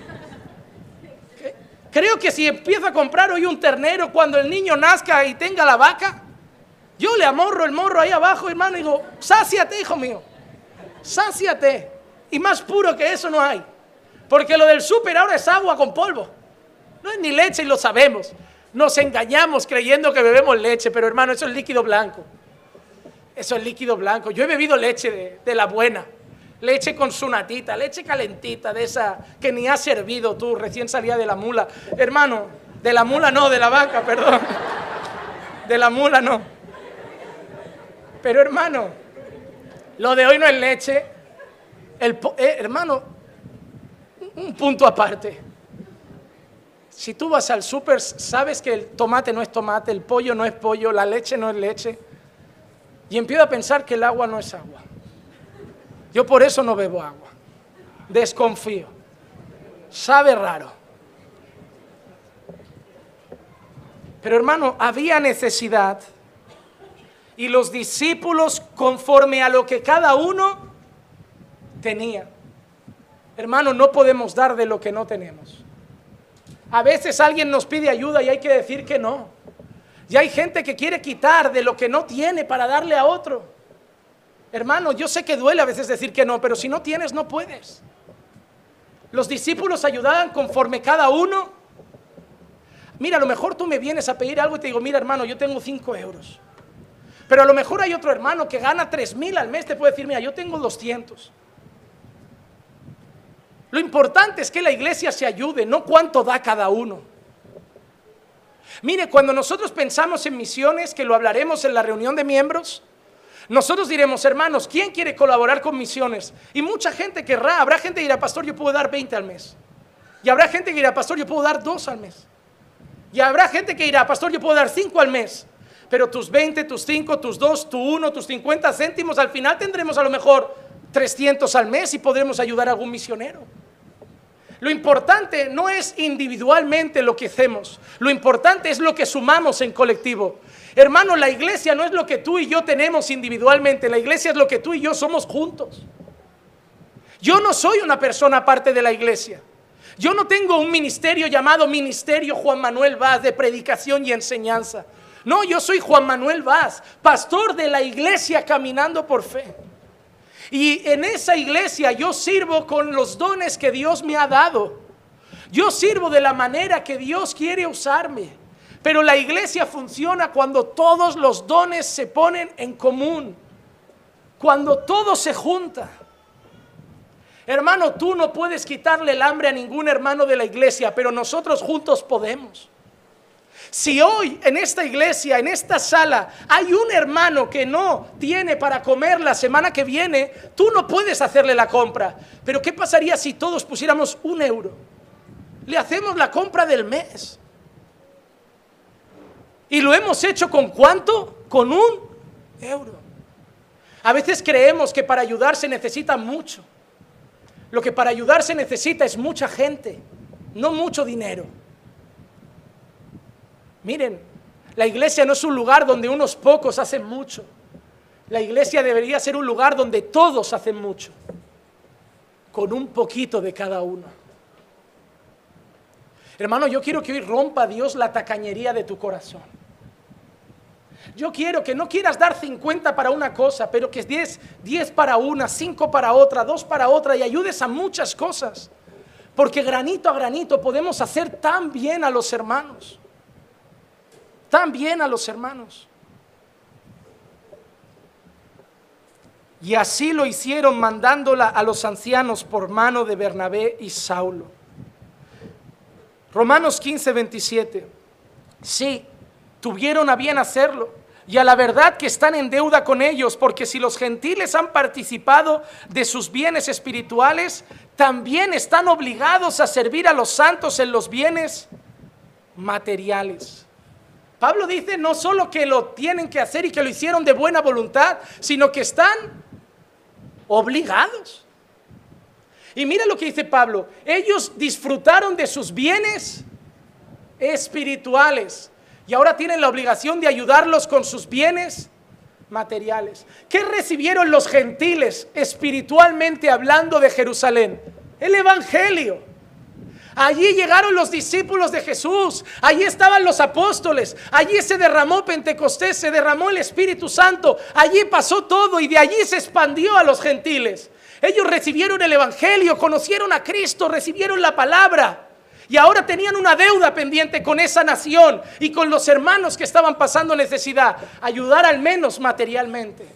Creo que si empiezo a comprar hoy un ternero cuando el niño nazca y tenga la vaca, yo le amorro el morro ahí abajo, hermano, y digo: sáciate, hijo mío. Sáciate. Y más puro que eso no hay. Porque lo del súper ahora es agua con polvo. No es ni leche y lo sabemos. Nos engañamos creyendo que bebemos leche, pero hermano, eso es líquido blanco. Eso es líquido blanco. Yo he bebido leche de, de la buena. Leche con su natita, leche calentita, de esa que ni has servido tú, recién salía de la mula. Hermano, de la mula no, de la vaca, perdón. De la mula no. Pero hermano, lo de hoy no es leche. El, eh, hermano, un punto aparte. Si tú vas al súper, sabes que el tomate no es tomate, el pollo no es pollo, la leche no es leche. Y empiezo a pensar que el agua no es agua. Yo por eso no bebo agua. Desconfío. Sabe raro. Pero hermano, había necesidad. Y los discípulos, conforme a lo que cada uno tenía. Hermano, no podemos dar de lo que no tenemos. A veces alguien nos pide ayuda y hay que decir que no. Y hay gente que quiere quitar de lo que no tiene para darle a otro. Hermano, yo sé que duele a veces decir que no, pero si no tienes, no puedes. Los discípulos ayudaban conforme cada uno. Mira, a lo mejor tú me vienes a pedir algo y te digo: mira, hermano, yo tengo cinco euros. Pero a lo mejor hay otro hermano que gana tres mil al mes, te puede decir: mira, yo tengo doscientos. Lo importante es que la iglesia se ayude, no cuánto da cada uno. Mire, cuando nosotros pensamos en misiones, que lo hablaremos en la reunión de miembros, nosotros diremos: hermanos, ¿quién quiere colaborar con misiones? Y mucha gente querrá. Habrá gente que dirá: pastor, yo puedo dar veinte al mes. Y habrá gente que dirá: pastor, yo puedo dar dos al mes. Y habrá gente que dirá: pastor, yo puedo dar cinco al mes. Pero tus veinte, tus cinco, tus dos, tu uno, tus cincuenta céntimos, al final tendremos a lo mejor trescientos al mes y podremos ayudar a algún misionero. Lo importante no es individualmente lo que hacemos. Lo importante es lo que sumamos en colectivo. Hermano, la iglesia no es lo que tú y yo tenemos individualmente. La iglesia es lo que tú y yo somos juntos. Yo no soy una persona aparte de la iglesia. Yo no tengo un ministerio llamado Ministerio Juan Manuel Vaz de predicación y enseñanza. No, yo soy Juan Manuel Vaz, pastor de la iglesia Caminando por Fe. Y en esa iglesia yo sirvo con los dones que Dios me ha dado. Yo sirvo de la manera que Dios quiere usarme. Pero la iglesia funciona cuando todos los dones se ponen en común. Cuando todo se junta. Hermano, tú no puedes quitarle el hambre a ningún hermano de la iglesia, pero nosotros juntos podemos. Si hoy en esta iglesia, en esta sala, hay un hermano que no tiene para comer la semana que viene, tú no puedes hacerle la compra. Pero ¿qué pasaría si todos pusiéramos un euro? Le hacemos la compra del mes. ¿Y lo hemos hecho con cuánto? Con un euro. A veces creemos que para ayudar se necesita mucho. Lo que para ayudar se necesita es mucha gente, no mucho dinero. Miren, la iglesia no es un lugar donde unos pocos hacen mucho. La iglesia debería ser un lugar donde todos hacen mucho, con un poquito de cada uno. Hermano, yo quiero que hoy rompa Dios la tacañería de tu corazón. Yo quiero que no quieras dar cincuenta para una cosa, pero que diez, diez para una, cinco para otra, dos para otra, y ayudes a muchas cosas. Porque granito a granito podemos hacer tan bien a los hermanos. Tan bien a los hermanos. Y así lo hicieron, mandándola a los ancianos por mano de Bernabé y Saulo. Romanos quince, veintisiete. Sí, tuvieron a bien hacerlo, y a la verdad que están en deuda con ellos, porque si los gentiles han participado de sus bienes espirituales, también están obligados a servir a los santos en los bienes materiales. Pablo dice no solo que lo tienen que hacer y que lo hicieron de buena voluntad, sino que están obligados. Y mira lo que dice Pablo: ellos disfrutaron de sus bienes espirituales y ahora tienen la obligación de ayudarlos con sus bienes materiales. ¿Qué recibieron los gentiles espiritualmente hablando de Jerusalén? El evangelio. Allí llegaron los discípulos de Jesús, allí estaban los apóstoles, allí se derramó Pentecostés, se derramó el Espíritu Santo, allí pasó todo y de allí se expandió a los gentiles. Ellos recibieron el evangelio, conocieron a Cristo, recibieron la palabra y ahora tenían una deuda pendiente con esa nación y con los hermanos que estaban pasando necesidad, ayudar al menos materialmente.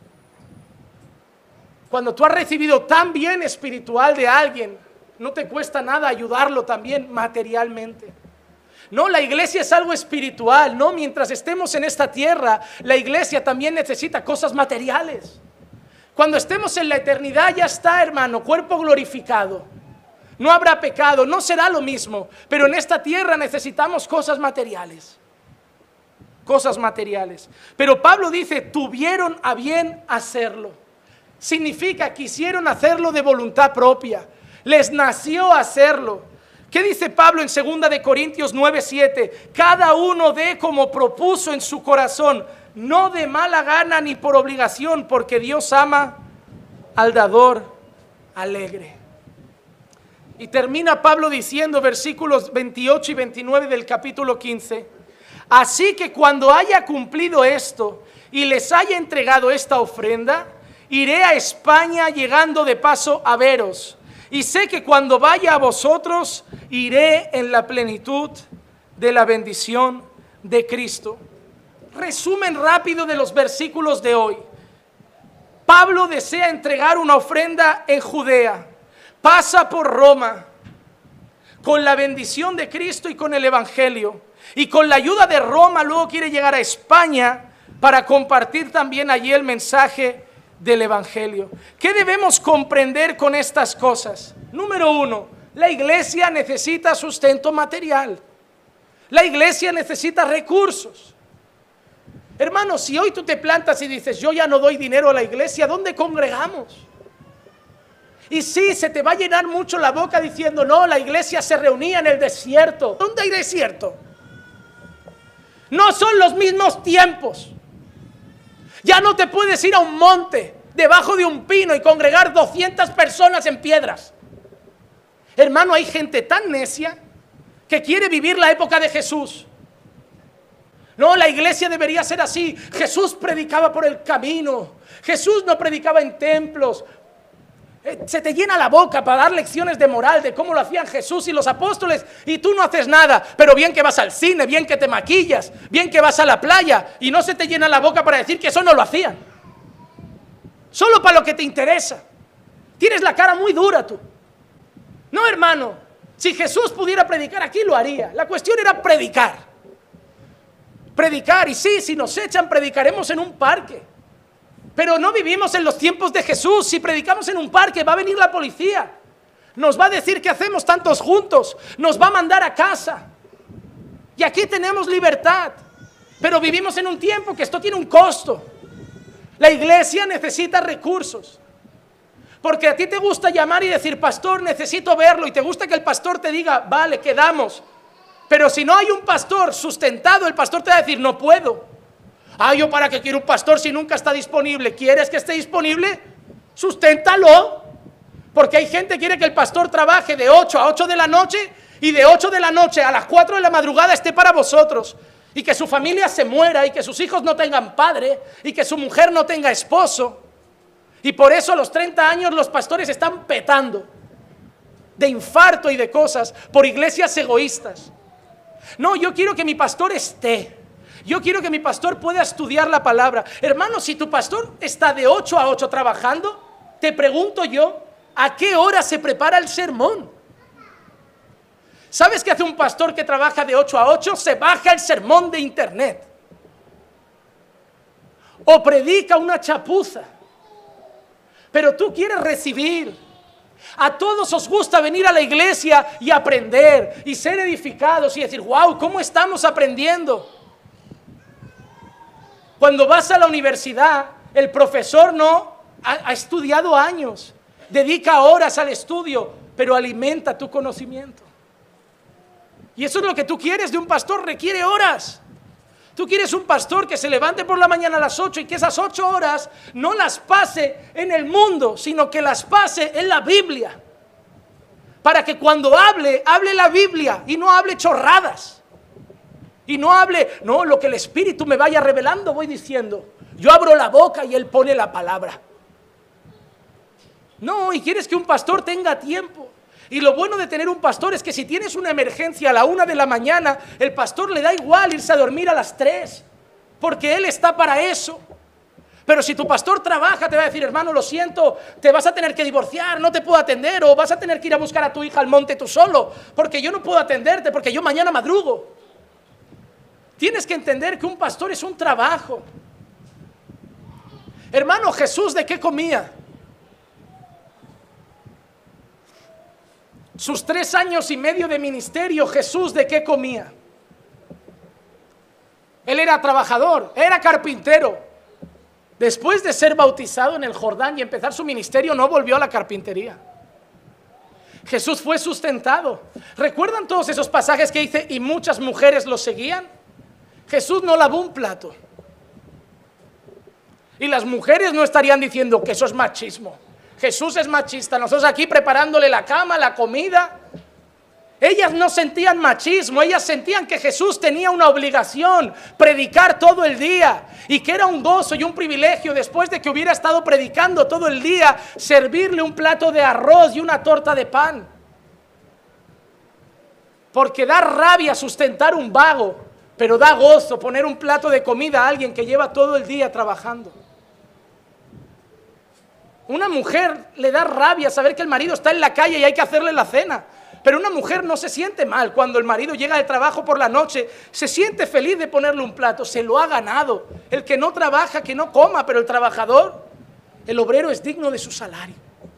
Cuando tú has recibido tan bien espiritual de alguien, no te cuesta nada ayudarlo también materialmente. No, la iglesia es algo espiritual, no, mientras estemos en esta tierra, la iglesia también necesita cosas materiales. Cuando estemos en la eternidad ya está, hermano, cuerpo glorificado. No habrá pecado, no será lo mismo, pero en esta tierra necesitamos cosas materiales. Cosas materiales. Pero Pablo dice, tuvieron a bien hacerlo. Significa, quisieron hacerlo de voluntad propia. Les nació hacerlo. ¿Qué dice Pablo en segunda de Corintios nueve, siete? Cada uno dé como propuso en su corazón, no de mala gana ni por obligación, porque Dios ama al dador alegre. Y termina Pablo diciendo, versículos veintiocho y veintinueve del capítulo quince, así que cuando haya cumplido esto y les haya entregado esta ofrenda, iré a España, llegando de paso a veros, y sé que cuando vaya a vosotros, iré en la plenitud de la bendición de Cristo. Resumen rápido de los versículos de hoy. Pablo desea entregar una ofrenda en Judea, pasa por Roma, con la bendición de Cristo y con el evangelio, y con la ayuda de Roma luego quiere llegar a España para compartir también allí el mensaje del evangelio. ¿Qué debemos comprender con estas cosas? Número uno, la iglesia necesita sustento material. La iglesia necesita recursos. Hermanos, si hoy tú te plantas y dices, yo ya no doy dinero a la iglesia, ¿dónde congregamos? Y sí, se te va a llenar mucho la boca diciendo, no, la iglesia se reunía en el desierto. ¿Dónde hay desierto? No son los mismos tiempos. Ya no te puedes ir a un monte, debajo de un pino y congregar doscientas personas en piedras. Hermano, hay gente tan necia que quiere vivir la época de Jesús. No, la iglesia debería ser así. Jesús predicaba por el camino. Jesús no predicaba en templos. Se te llena la boca para dar lecciones de moral, de cómo lo hacían Jesús y los apóstoles, y tú no haces nada. Pero bien que vas al cine, bien que te maquillas, bien que vas a la playa, y no se te llena la boca para decir que eso no lo hacían. Solo para lo que te interesa. Tienes la cara muy dura tú. No, hermano, si Jesús pudiera predicar aquí lo haría. La cuestión era predicar. Predicar, y sí, si nos echan predicaremos en un parque. Pero no vivimos en los tiempos de Jesús. Si predicamos en un parque va a venir la policía, nos va a decir que hacemos tantos juntos, nos va a mandar a casa. Y aquí tenemos libertad, pero vivimos en un tiempo que esto tiene un costo. La iglesia necesita recursos, porque a ti te gusta llamar y decir, pastor, necesito verlo, y te gusta que el pastor te diga, vale, quedamos. Pero si no hay un pastor sustentado, el pastor te va a decir, no puedo. Ah, yo para qué quiero un pastor si nunca está disponible. ¿Quieres que esté disponible? Susténtalo. Porque hay gente que quiere que el pastor trabaje de ocho a ocho de la noche y de ocho de la noche a las cuatro de la madrugada esté para vosotros, y que su familia se muera, y que sus hijos no tengan padre, y que su mujer no tenga esposo, y por eso a los treinta años los pastores están petando de infarto y de cosas por iglesias egoístas. No, yo quiero que mi pastor esté. Yo quiero que mi pastor pueda estudiar la palabra. Hermano, si tu pastor está de ocho a ocho trabajando, te pregunto yo, ¿a qué hora se prepara el sermón? ¿Sabes qué hace un pastor que trabaja de ocho a ocho? Se baja el sermón de internet. O predica una chapuza. Pero tú quieres recibir. A todos os gusta venir a la iglesia y aprender y ser edificados y decir, wow, ¿cómo estamos aprendiendo? Cuando vas a la universidad, el profesor no ha, ha estudiado años, dedica horas al estudio, pero alimenta tu conocimiento. Y eso es lo que tú quieres de un pastor, requiere horas. Tú quieres un pastor que se levante por la mañana a las ocho y que esas ocho horas no las pase en el mundo, sino que las pase en la Biblia. Para que cuando hable, hable la Biblia y no hable chorradas. Y no hable, no, lo que el Espíritu me vaya revelando, voy diciendo. Yo abro la boca y Él pone la palabra. No, y quieres que un pastor tenga tiempo. Y lo bueno de tener un pastor es que si tienes una emergencia a la una de la mañana, el pastor le da igual irse a dormir a las tres, porque él está para eso. Pero si tu pastor trabaja, te va a decir, hermano, lo siento, te vas a tener que divorciar, no te puedo atender, o vas a tener que ir a buscar a tu hija al monte tú solo, porque yo no puedo atenderte, porque yo mañana madrugo. Tienes que entender que un pastor es un trabajo. Hermano, Jesús, ¿de qué comía? Sus tres años y medio de ministerio, Jesús, ¿de qué comía? Él era trabajador, era carpintero. Después de ser bautizado en el Jordán y empezar su ministerio, no volvió a la carpintería. Jesús fue sustentado. ¿Recuerdan todos esos pasajes que dice, y muchas mujeres lo seguían? Jesús no lavó un plato. Y las mujeres no estarían diciendo que eso es machismo. Jesús es machista, nosotros aquí preparándole la cama, la comida. Ellas no sentían machismo, ellas sentían que Jesús tenía una obligación, predicar todo el día, y que era un gozo y un privilegio después de que hubiera estado predicando todo el día, servirle un plato de arroz y una torta de pan. Porque da rabia sustentar un vago, pero da gozo poner un plato de comida a alguien que lleva todo el día trabajando. Una mujer le da rabia saber que el marido está en la calle y hay que hacerle la cena. Pero una mujer no se siente mal cuando el marido llega del trabajo por la noche. Se siente feliz de ponerle un plato, se lo ha ganado. El que no trabaja, que no coma, pero el trabajador, el obrero es digno de su salario.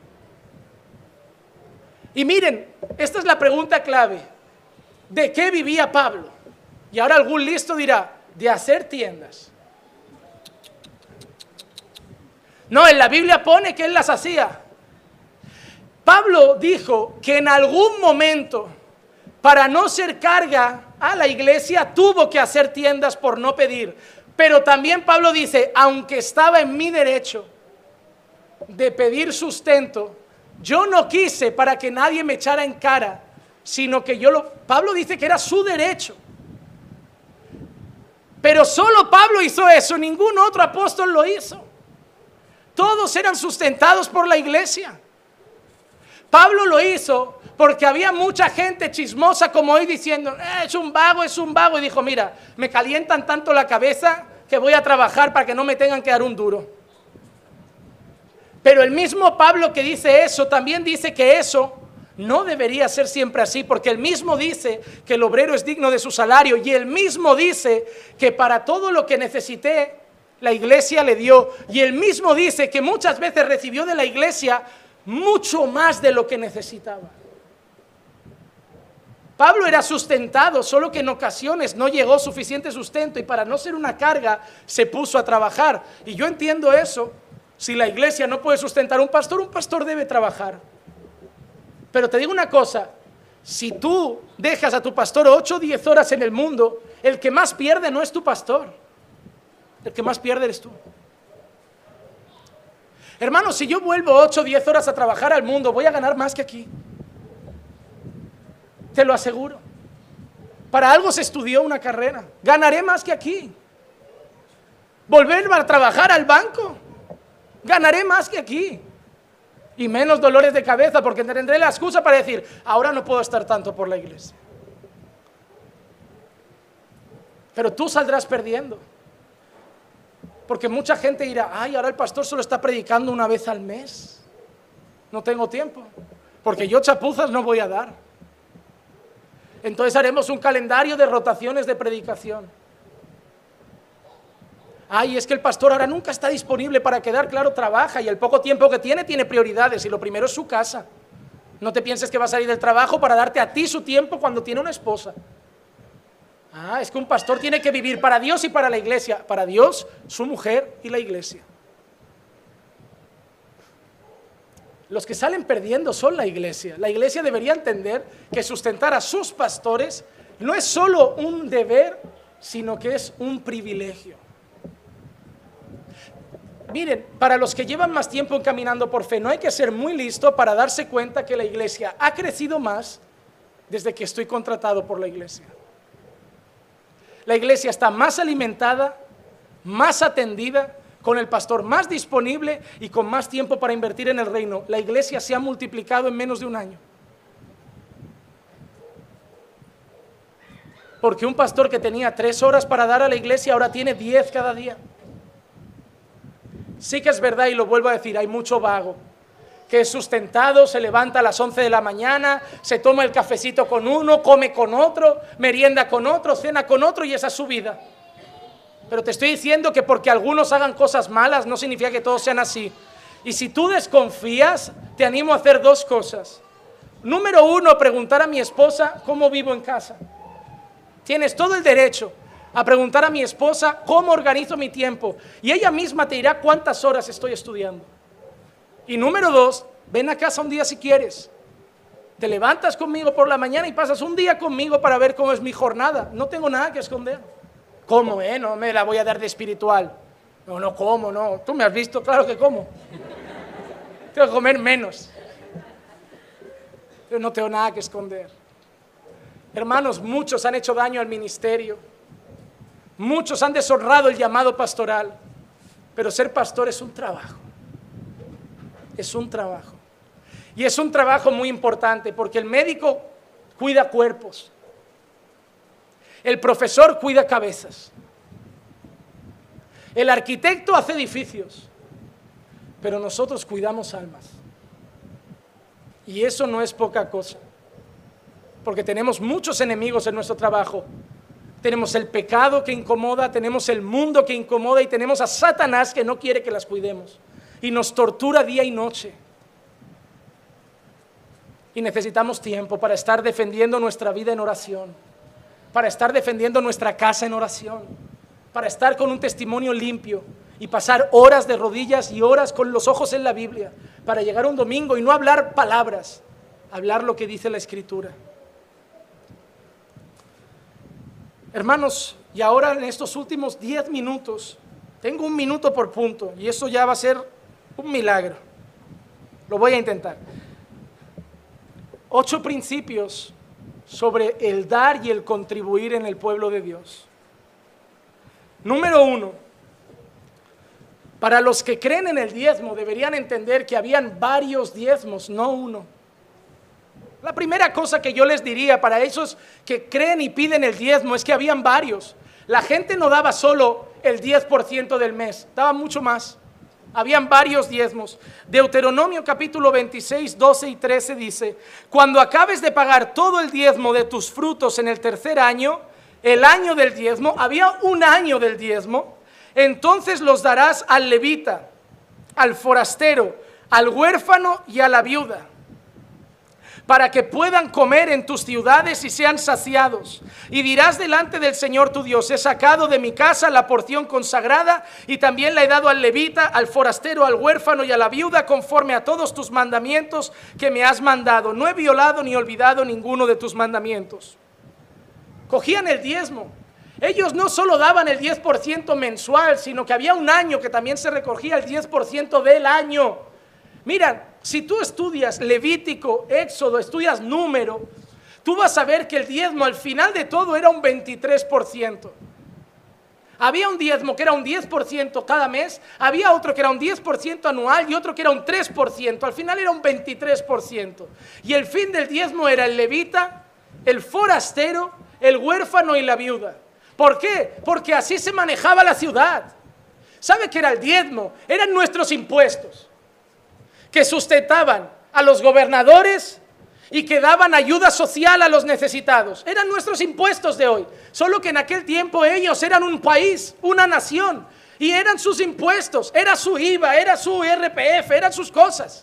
Y miren, esta es la pregunta clave. ¿De qué vivía Pablo? Y ahora algún listo dirá, de hacer tiendas. No, en la Biblia pone que él las hacía. Pablo dijo que en algún momento, para no ser carga a la iglesia, tuvo que hacer tiendas por no pedir. Pero también Pablo dice, aunque estaba en mi derecho de pedir sustento, yo no quise para que nadie me echara en cara, sino que yo lo... Pablo dice que era su derecho. Pero solo Pablo hizo eso, ningún otro apóstol lo hizo. Todos eran sustentados por la iglesia. Pablo lo hizo porque había mucha gente chismosa como hoy diciendo, eh, es un vago, es un vago. Y dijo, mira, me calientan tanto la cabeza que voy a trabajar para que no me tengan que dar un duro. Pero el mismo Pablo que dice eso, también dice que eso no debería ser siempre así, porque él mismo dice que el obrero es digno de su salario, y él mismo dice que para todo lo que necesité, la iglesia le dio, y él mismo dice que muchas veces recibió de la iglesia mucho más de lo que necesitaba. Pablo era sustentado, solo que en ocasiones no llegó suficiente sustento, y para no ser una carga se puso a trabajar. Y yo entiendo eso. Si la iglesia no puede sustentar a un pastor, un pastor debe trabajar. Pero te digo una cosa, si tú dejas a tu pastor ocho o diez horas en el mundo, el que más pierde no es tu pastor. El que más pierde eres tú. Hermano, si yo vuelvo ocho o diez horas a trabajar al mundo, voy a ganar más que aquí. te lo aseguro. Para algo se estudió una carrera. Ganaré más que aquí. Volver a trabajar al banco. Ganaré más que aquí. Y menos dolores de cabeza, porque tendré la excusa para decir, ahora no puedo estar tanto por la iglesia. Pero tú saldrás perdiendo. Porque mucha gente dirá, ay, ahora el pastor solo está predicando una vez al mes. No tengo tiempo. Porque yo chapuzas no voy a dar. Entonces haremos un calendario de rotaciones de predicación. Ay, es que el pastor ahora nunca está disponible para quedar, claro, trabaja y el poco tiempo que tiene, tiene prioridades y lo primero es su casa. No te pienses que va a salir del trabajo para darte a ti su tiempo cuando tiene una esposa. Ah, es que un pastor tiene que vivir para Dios y para la iglesia. Para Dios, su mujer y la iglesia. Los que salen perdiendo son la iglesia. La iglesia debería entender que sustentar a sus pastores no es solo un deber, sino que es un privilegio. Miren, para los que llevan más tiempo caminando por fe, no hay que ser muy listo para darse cuenta que la iglesia ha crecido más desde que estoy contratado por la iglesia. La iglesia está más alimentada, más atendida, con el pastor más disponible y con más tiempo para invertir en el reino. La iglesia se ha multiplicado en menos de un año. Porque un pastor que tenía tres horas para dar a la iglesia ahora tiene diez cada día. Sí que es verdad, y lo vuelvo a decir, hay mucho vago que es sustentado, se levanta a las once de la mañana, se toma el cafecito con uno, come con otro, merienda con otro, cena con otro y esa es su vida. Pero te estoy diciendo que porque algunos hagan cosas malas no significa que todos sean así. Y si tú desconfías, te animo a hacer dos cosas. Número uno, preguntar a mi esposa cómo vivo en casa. Tienes todo el derecho a preguntar a mi esposa cómo organizo mi tiempo y ella misma te dirá cuántas horas estoy estudiando. Y número dos, ven a casa un día si quieres. Te levantas conmigo por la mañana y pasas un día conmigo para ver cómo es mi jornada. No tengo nada que esconder. ¿Cómo, eh? No me la voy a dar de espiritual. No, no como, no. Tú me has visto, claro que como. Tengo que comer menos. Yo no tengo nada que esconder. Hermanos, muchos han hecho daño al ministerio. Muchos han deshonrado el llamado pastoral. Pero ser pastor es un trabajo. Es un trabajo. Y es un trabajo muy importante porque el médico cuida cuerpos. El profesor cuida cabezas. El arquitecto hace edificios. Pero nosotros cuidamos almas. Y eso no es poca cosa. Porque tenemos muchos enemigos en nuestro trabajo. Tenemos el pecado que incomoda, tenemos el mundo que incomoda y tenemos a Satanás que no quiere que las cuidemos. Y nos tortura día y noche. Y necesitamos tiempo para estar defendiendo nuestra vida en oración, para estar defendiendo nuestra casa en oración, para estar con un testimonio limpio y pasar horas de rodillas y horas con los ojos en la Biblia, para llegar un domingo y no hablar palabras, hablar lo que dice la Escritura. Hermanos, y ahora en estos últimos diez minutos, tengo un minuto por punto y eso ya va a ser un milagro. Lo voy a intentar. Ocho principios sobre el dar y el contribuir en el pueblo de Dios. Número uno, para los que creen en el diezmo deberían entender que habían varios diezmos, no uno. La primera cosa que yo les diría para esos que creen y piden el diezmo es que habían varios. La gente no daba solo el diez por ciento del mes, daba mucho más. Habían varios diezmos. Deuteronomio capítulo veintiséis, doce y trece dice: cuando acabes de pagar todo el diezmo de tus frutos en el tercer año, el año del diezmo, había un año del diezmo, entonces los darás al levita, al forastero, al huérfano y a la viuda, para que puedan comer en tus ciudades y sean saciados. Y dirás delante del Señor tu Dios: he sacado de mi casa la porción consagrada y también la he dado al levita, al forastero, al huérfano y a la viuda, conforme a todos tus mandamientos que me has mandado. No he violado ni olvidado ninguno de tus mandamientos. Cogían el diezmo. Ellos no solo daban el diez por ciento mensual, sino que había un año que también se recogía el diez por ciento del año. Mira, si tú estudias Levítico, Éxodo, estudias Número, tú vas a ver que el diezmo al final de todo era un veintitrés por ciento. Había un diezmo que era un diez por ciento cada mes, había otro que era un diez por ciento anual y otro que era un tres por ciento. Al final era un veintitrés por ciento. Y el fin del diezmo era el levita, el forastero, el huérfano y la viuda. ¿Por qué? Porque así se manejaba la ciudad. ¿Sabe qué era el diezmo? Eran nuestros impuestos que sustentaban a los gobernadores y que daban ayuda social a los necesitados. Eran nuestros impuestos de hoy, solo que en aquel tiempo ellos eran un país, una nación, y eran sus impuestos, era su I V A, era su R P F, eran sus cosas.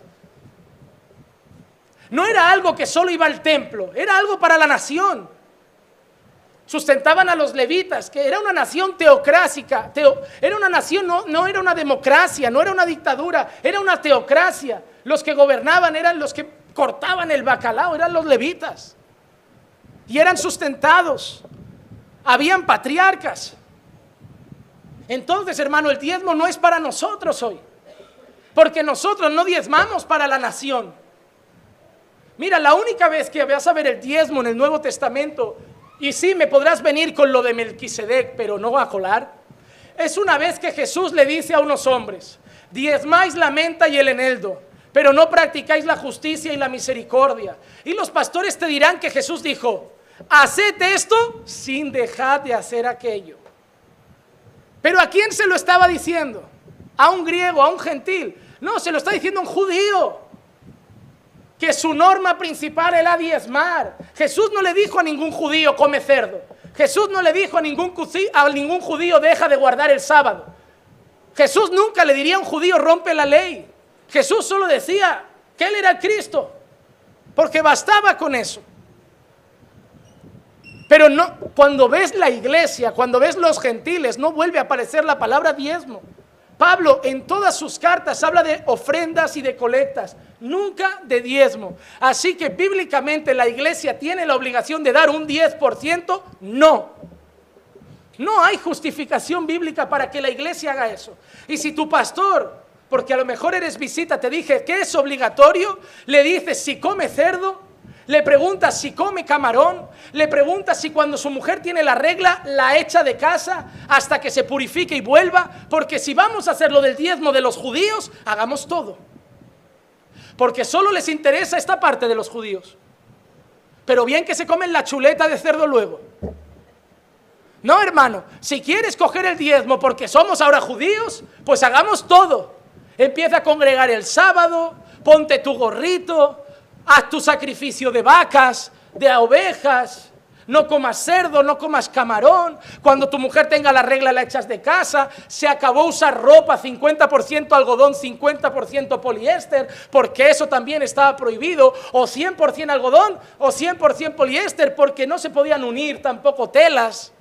No era algo que solo iba al templo, era algo para la nación. Sustentaban a los levitas, que era una nación teocrática, teo, era una nación, no, no era una democracia, no era una dictadura, era una teocracia. Los que gobernaban eran los que cortaban el bacalao, eran los levitas. Y eran sustentados. Habían patriarcas. Entonces, hermano, el diezmo no es para nosotros hoy, porque nosotros no diezmamos para la nación. Mira, la única vez que vas a ver el diezmo en el Nuevo Testamento, y sí, me podrás venir con lo de Melquisedec, pero no va a colar, es una vez que Jesús le dice a unos hombres: diezmáis la menta y el eneldo, pero no practicáis la justicia y la misericordia. Y los pastores te dirán que Jesús dijo: haced esto sin dejar de hacer aquello. Pero ¿a quién se lo estaba diciendo? ¿A un griego, a un gentil? No, se lo está diciendo a un judío, que su norma principal era diezmar. Jesús no le dijo a ningún judío: come cerdo. Jesús no le dijo a ningún, a ningún judío: deja de guardar el sábado. Jesús nunca le diría a un judío: rompe la ley. Jesús solo decía que Él era Cristo, porque bastaba con eso. Pero no, cuando ves la iglesia, cuando ves los gentiles, no vuelve a aparecer la palabra diezmo. Pablo en todas sus cartas habla de ofrendas y de colectas, nunca de diezmo. Así que bíblicamente la iglesia tiene la obligación de dar un diez por ciento, no. No hay justificación bíblica para que la iglesia haga eso. Y si tu pastor, porque a lo mejor eres visita, te dije que es obligatorio, le dices si come cerdo, le preguntas si come camarón, le preguntas si cuando su mujer tiene la regla la echa de casa hasta que se purifique y vuelva, porque si vamos a hacer lo del diezmo de los judíos, hagamos todo. Porque solo les interesa esta parte de los judíos. Pero bien que se comen la chuleta de cerdo luego. No, hermano, si quieres coger el diezmo porque somos ahora judíos, pues hagamos todo. Empieza a congregar el sábado, ponte tu gorrito, haz tu sacrificio de vacas, de ovejas, no comas cerdo, no comas camarón. Cuando tu mujer tenga la regla la echas de casa. Se acabó usar ropa cincuenta por ciento algodón, cincuenta por ciento poliéster, porque eso también estaba prohibido. O cien por ciento algodón o cien por ciento poliéster, porque no se podían unir tampoco telas.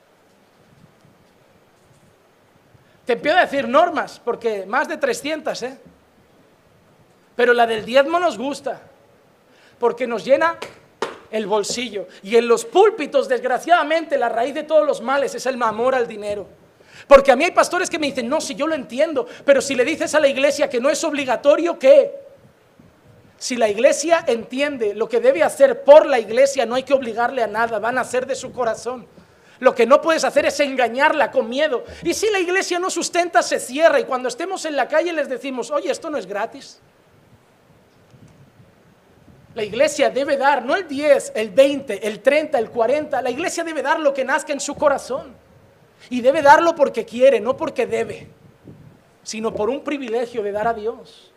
Te empiezo a decir normas, porque más de trescientas, ¿eh? Pero la del diezmo nos gusta, porque nos llena el bolsillo. Y en los púlpitos, desgraciadamente, la raíz de todos los males es el amor al dinero. Porque a mí hay pastores que me dicen: no, si yo lo entiendo, pero si le dices a la iglesia que no es obligatorio, ¿qué? Si la iglesia entiende lo que debe hacer por la iglesia, no hay que obligarle a nada, van a hacer de su corazón. Lo que no puedes hacer es engañarla con miedo. Y si la iglesia no sustenta, se cierra. Y cuando estemos en la calle les decimos: oye, esto no es gratis. La iglesia debe dar, no el diez, el veinte, el treinta, el cuarenta. La iglesia debe dar lo que nazca en su corazón. Y debe darlo porque quiere, no porque debe, sino por un privilegio de dar a Dios.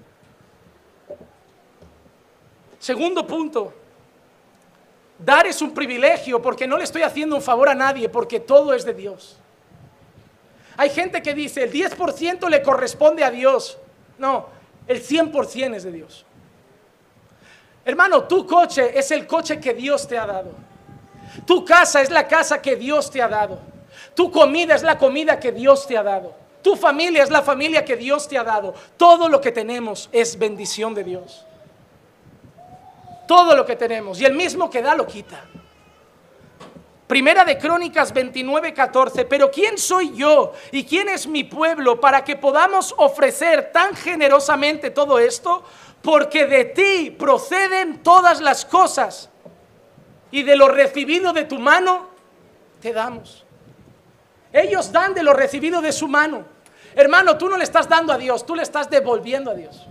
Segundo punto. Dar es un privilegio porque no le estoy haciendo un favor a nadie, porque todo es de Dios. Hay gente que dice: el diez por ciento le corresponde a Dios. No, el cien por ciento es de Dios. Hermano, tu coche es el coche que Dios te ha dado. Tu casa es la casa que Dios te ha dado. Tu comida es la comida que Dios te ha dado. Tu familia es la familia que Dios te ha dado. Todo lo que tenemos es bendición de Dios. Todo lo que tenemos. Y el mismo que da lo quita. Primera de Crónicas veintinueve, catorce. Pero ¿quién soy yo y quién es mi pueblo para que podamos ofrecer tan generosamente todo esto? Porque de ti proceden todas las cosas. y de lo recibido de tu mano te damos. Ellos dan de lo recibido de su mano. Hermano, tú no le estás dando a Dios, tú le estás devolviendo a Dios.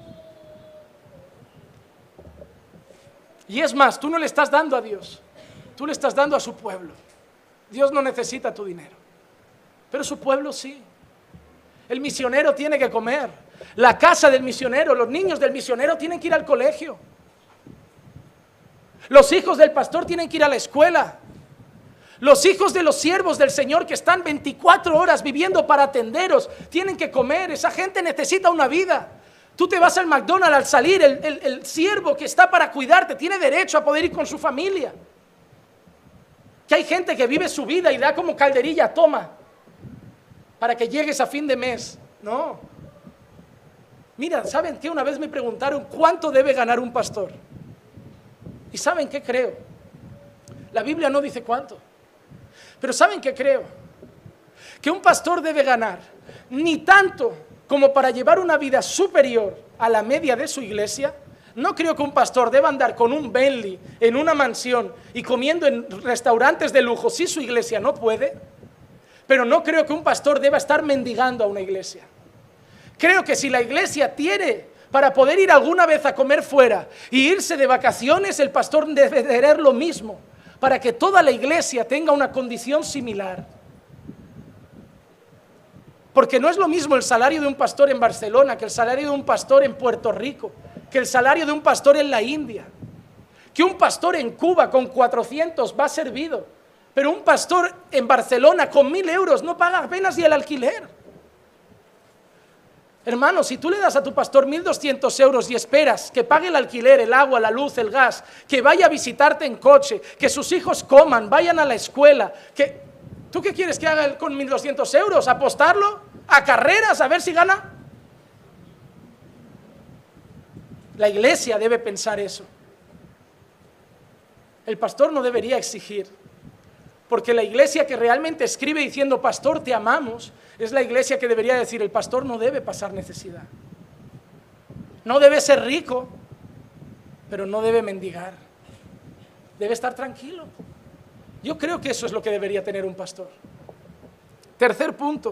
Y es más, tú no le estás dando a Dios, tú le estás dando a su pueblo. Dios no necesita tu dinero, pero su pueblo sí. El misionero tiene que comer, la casa del misionero, los niños del misionero tienen que ir al colegio. Los hijos del pastor tienen que ir a la escuela. Los hijos de los siervos del Señor que están veinticuatro horas viviendo para atenderos tienen que comer. Esa gente necesita una vida. Tú te vas al McDonald's al salir, el, el, el siervo que está para cuidarte tiene derecho a poder ir con su familia. Que hay gente que vive su vida y da como calderilla, toma, para que llegues a fin de mes. No. Mira, ¿saben qué? Una vez me preguntaron cuánto debe ganar un pastor. ¿Y saben qué creo? La Biblia no dice cuánto. Pero ¿saben qué creo? Que un pastor debe ganar ni tanto como para llevar una vida superior a la media de su iglesia. No creo que un pastor deba andar con un Bentley en una mansión y comiendo en restaurantes de lujo si su iglesia no puede. Pero no creo que un pastor deba estar mendigando a una iglesia. Creo que si la iglesia tiene para poder ir alguna vez a comer fuera y irse de vacaciones, el pastor debe tener lo mismo, para que toda la iglesia tenga una condición similar. Porque no es lo mismo el salario de un pastor en Barcelona que el salario de un pastor en Puerto Rico, que el salario de un pastor en la India, que un pastor en Cuba con cuatrocientos va servido, pero un pastor en Barcelona con mil euros no paga apenas ni el alquiler. Hermano, si tú le das a tu pastor mil doscientos euros y esperas que pague el alquiler, el agua, la luz, el gas, que vaya a visitarte en coche, que sus hijos coman, vayan a la escuela, que ¿tú qué quieres que haga con mil doscientos euros? ¿Apostarlo a carreras a ver si gana? La iglesia debe pensar eso. El pastor no debería exigir, porque la iglesia que realmente escribe diciendo pastor te amamos, es la iglesia que debería decir el pastor no debe pasar necesidad. No debe ser rico, pero no debe mendigar. Debe estar tranquilo. Yo creo que eso es lo que debería tener un pastor. Tercer punto.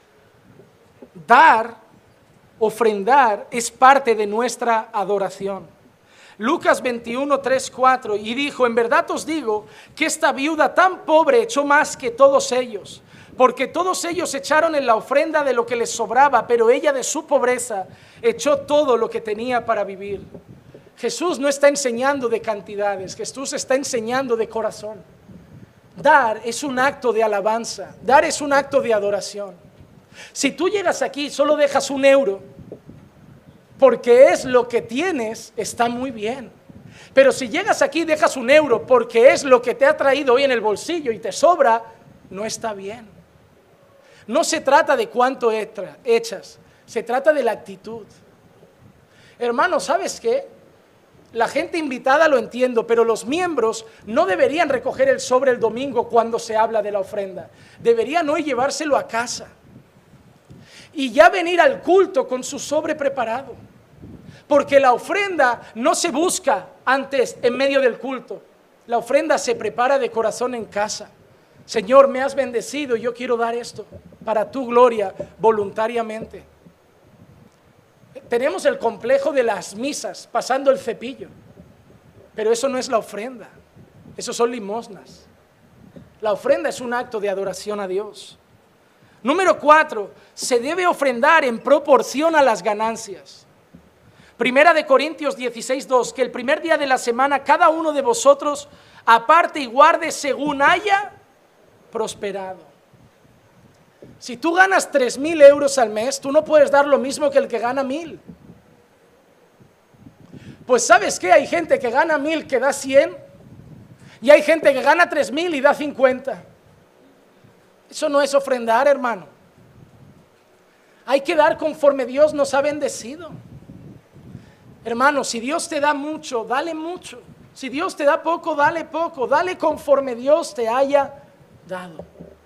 Dar, ofrendar, es parte de nuestra adoración. Lucas veintiuno, tres, cuatro, y dijo, en verdad os digo que esta viuda tan pobre echó más que todos ellos, porque todos ellos echaron en la ofrenda de lo que les sobraba, pero ella de su pobreza echó todo lo que tenía para vivir. Jesús no está enseñando de cantidades, Jesús está enseñando de corazón. Dar es un acto de alabanza, dar es un acto de adoración. Si tú llegas aquí y solo dejas un euro, porque es lo que tienes, está muy bien. Pero si llegas aquí y dejas un euro porque es lo que te ha traído hoy en el bolsillo y te sobra, no está bien. No se trata de cuánto echas, se trata de la actitud. Hermano, ¿sabes qué? La gente invitada lo entiendo, pero los miembros no deberían recoger el sobre el domingo cuando se habla de la ofrenda. Deberían hoy llevárselo a casa y ya venir al culto con su sobre preparado. Porque la ofrenda no se busca antes en medio del culto. La ofrenda se prepara de corazón en casa. Señor, me has bendecido, yo quiero dar esto para tu gloria voluntariamente. Tenemos el complejo de las misas, pasando el cepillo, pero eso no es la ofrenda, eso son limosnas. La ofrenda es un acto de adoración a Dios. Número cuatro, se debe ofrendar en proporción a las ganancias. Primera de Corintios dieciséis, dos, que el primer día de la semana cada uno de vosotros aparte y guarde según haya prosperado. Si tú ganas tres mil euros al mes, tú no puedes dar lo mismo que el que gana mil. Pues ¿sabes qué? Hay gente que gana mil que da cien y hay gente que gana tres mil y da cincuenta. Eso no es ofrendar, hermano. Hay que dar conforme Dios nos ha bendecido. Hermano, si Dios te da mucho, dale mucho. Si Dios te da poco, dale poco. Dale conforme Dios te haya dado.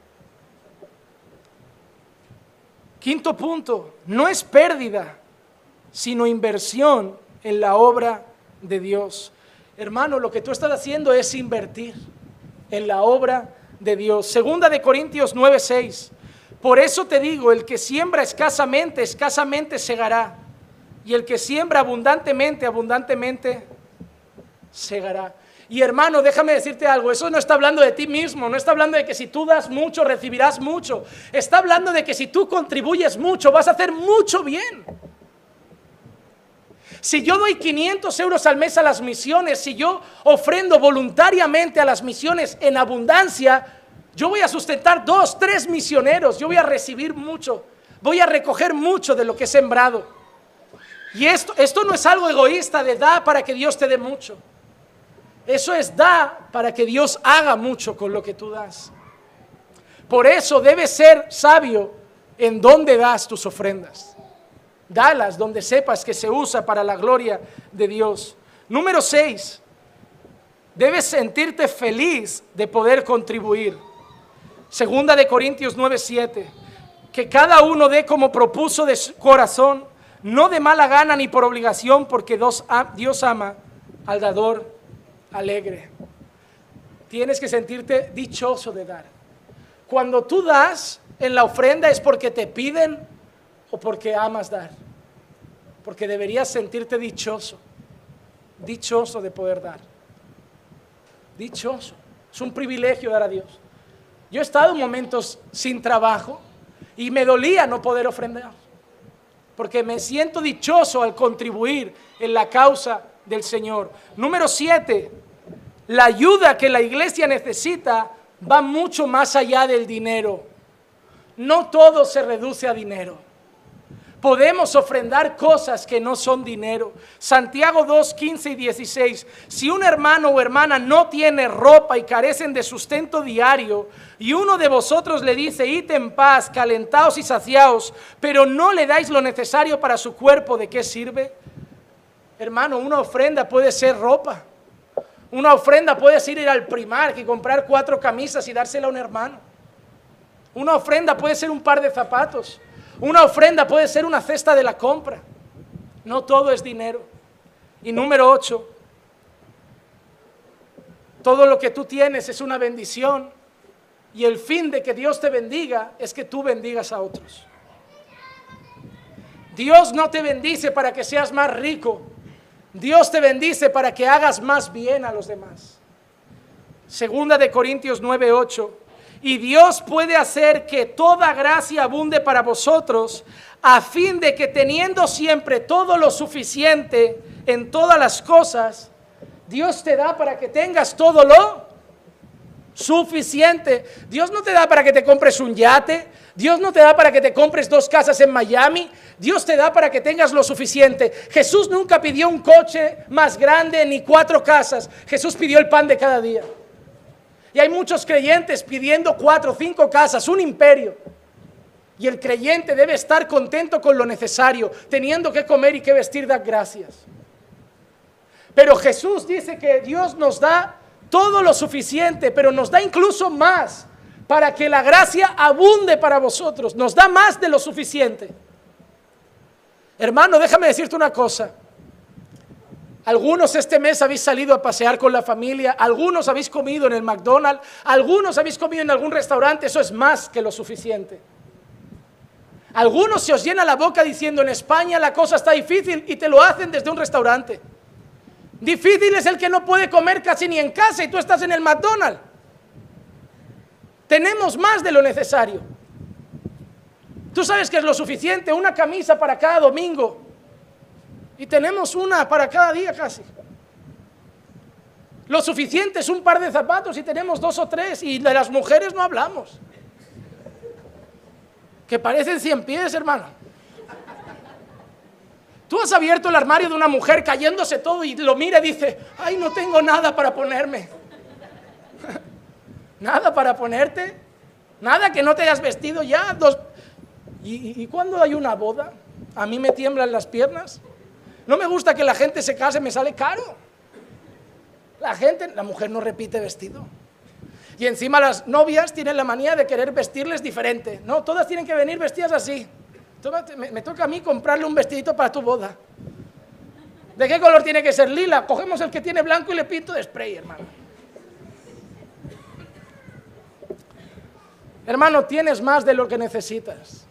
Quinto punto, no es pérdida, sino inversión en la obra de Dios. Hermano, lo que tú estás haciendo es invertir en la obra de Dios. Segunda de Corintios nueve seis. Por eso te digo, el que siembra escasamente, escasamente segará. Y el que siembra abundantemente, abundantemente segará. Y hermano, déjame decirte algo, eso no está hablando de ti mismo, no está hablando de que si tú das mucho, recibirás mucho. Está hablando de que si tú contribuyes mucho, vas a hacer mucho bien. Si yo doy quinientos euros al mes a las misiones, si yo ofrendo voluntariamente a las misiones en abundancia, yo voy a sustentar dos, tres misioneros, yo voy a recibir mucho, voy a recoger mucho de lo que he sembrado. Y esto, esto no es algo egoísta de da para que Dios te dé mucho. Eso es da para que Dios haga mucho con lo que tú das. Por eso debes ser sabio en dónde das tus ofrendas. Dalas donde sepas que se usa para la gloria de Dios. Número seis, debes sentirte feliz de poder contribuir. Segunda de Corintios nueve siete, que cada uno dé como propuso de su corazón, no de mala gana ni por obligación, porque Dios ama al dador alegre. Tienes que sentirte dichoso de dar. Cuando tú das en la ofrenda es porque te piden o porque amas dar. Porque deberías sentirte dichoso, dichoso de poder dar. Dichoso. Es un privilegio dar a Dios. Yo he estado en momentos sin trabajo y me dolía no poder ofrendar, porque me siento dichoso al contribuir en la causa del Señor. Número siete, la ayuda que la iglesia necesita va mucho más allá del dinero. No todo se reduce a dinero. Podemos ofrendar cosas que no son dinero. Santiago dos, quince y dieciséis. Si un hermano o hermana no tiene ropa y carecen de sustento diario, y uno de vosotros le dice, id en paz, calentaos y saciaos, pero no le dais lo necesario para su cuerpo, ¿de qué sirve? Hermano, una ofrenda puede ser ropa. Una ofrenda puede ser ir al Primark y comprar cuatro camisas y dársela a un hermano. Una ofrenda puede ser un par de zapatos. Una ofrenda puede ser una cesta de la compra. No todo es dinero. Y número ocho, todo lo que tú tienes es una bendición. Y el fin de que Dios te bendiga es que tú bendigas a otros. Dios no te bendice para que seas más rico. Dios te bendice para que hagas más bien a los demás. Segunda de Corintios nueve, ocho. Y Dios puede hacer que toda gracia abunde para vosotros, a fin de que teniendo siempre todo lo suficiente en todas las cosas, Dios te da para que tengas todo lo suficiente. Dios no te da para que te compres un yate. Dios no te da para que te compres dos casas en Miami. Dios te da para que tengas lo suficiente. Jesús nunca pidió un coche más grande ni cuatro casas. Jesús pidió el pan de cada día. Y hay muchos creyentes pidiendo cuatro o cinco casas, un imperio. Y el creyente debe estar contento con lo necesario, teniendo que comer y que vestir, dar gracias. Pero Jesús dice que Dios nos da todo lo suficiente, pero nos da incluso más, para que la gracia abunde para vosotros. Nos da más de lo suficiente. Hermano, déjame decirte una cosa. Algunos este mes habéis salido a pasear con la familia, algunos habéis comido en el McDonald's, algunos habéis comido en algún restaurante, eso es más que lo suficiente. Algunos se os llena la boca diciendo, en España la cosa está difícil, y te lo hacen desde un restaurante. Difícil es el que no puede comer casi ni en casa y tú estás en el McDonald's. Tenemos más de lo necesario. Tú sabes que es lo suficiente, una camisa para cada domingo. Y tenemos una para cada día casi. Lo suficiente es un par de zapatos y tenemos dos o tres. Y de las mujeres no hablamos. Que parecen cien pies, hermano. Tú has abierto el armario de una mujer cayéndose todo y lo mira y dice, ay, no tengo nada para ponerme. Nada para ponerte. Nada que no te hayas vestido ya. Dos... ¿Y, y, ¿Y cuándo hay una boda? A mí me tiemblan las piernas. No me gusta que la gente se case, me sale caro. La gente, la mujer no repite vestido. Y encima las novias tienen la manía de querer vestirles diferente. No, todas tienen que venir vestidas así. Me, me toca a mí comprarle un vestidito para tu boda. ¿De qué color tiene que ser? Lila. Cogemos el que tiene blanco y le pinto de spray, hermano. Hermano, tienes más de lo que necesitas.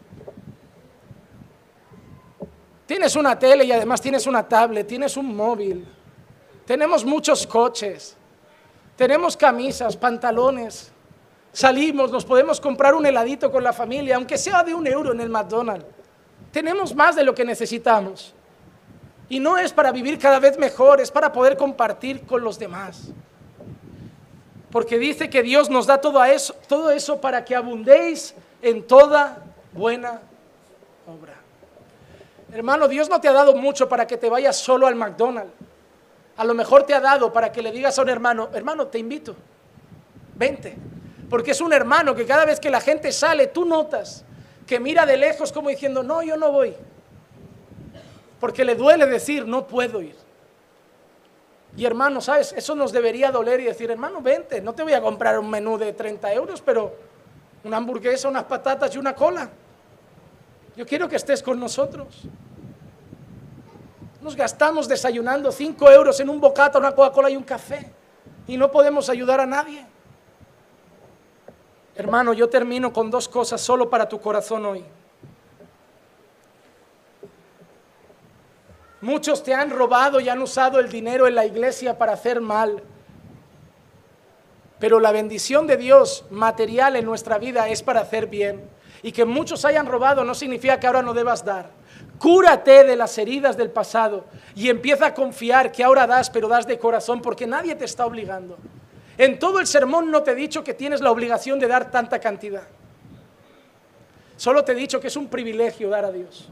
Tienes una tele y además tienes una tablet, tienes un móvil. Tenemos muchos coches. Tenemos camisas, pantalones. Salimos, nos podemos comprar un heladito con la familia, aunque sea de un euro en el McDonald's. Tenemos más de lo que necesitamos. Y no es para vivir cada vez mejor, es para poder compartir con los demás. Porque dice que Dios nos da todo eso, todo eso para que abundéis en toda buena obra. Hermano, Dios no te ha dado mucho para que te vayas solo al McDonald's. A lo mejor te ha dado para que le digas a un hermano, hermano, te invito, vente. Porque es un hermano que cada vez que la gente sale, tú notas que mira de lejos como diciendo, no, yo no voy. Porque le duele decir, no puedo ir. Y hermano, ¿sabes? Eso nos debería doler y decir, hermano, vente, no te voy a comprar un menú de treinta euros, pero una hamburguesa, unas patatas y una cola. Yo quiero que estés con nosotros. Nos gastamos desayunando cinco euros en un bocata, una Coca-Cola y un café. Y no podemos ayudar a nadie. Hermano, yo termino con dos cosas solo para tu corazón hoy. Muchos te han robado y han usado el dinero en la iglesia para hacer mal. Pero la bendición de Dios material en nuestra vida es para hacer bien. Y que muchos hayan robado no significa que ahora no debas dar. Cúrate de las heridas del pasado y empieza a confiar que ahora das, pero das de corazón, porque nadie te está obligando. En todo el sermón no te he dicho que tienes la obligación de dar tanta cantidad. Solo te he dicho que es un privilegio dar a Dios.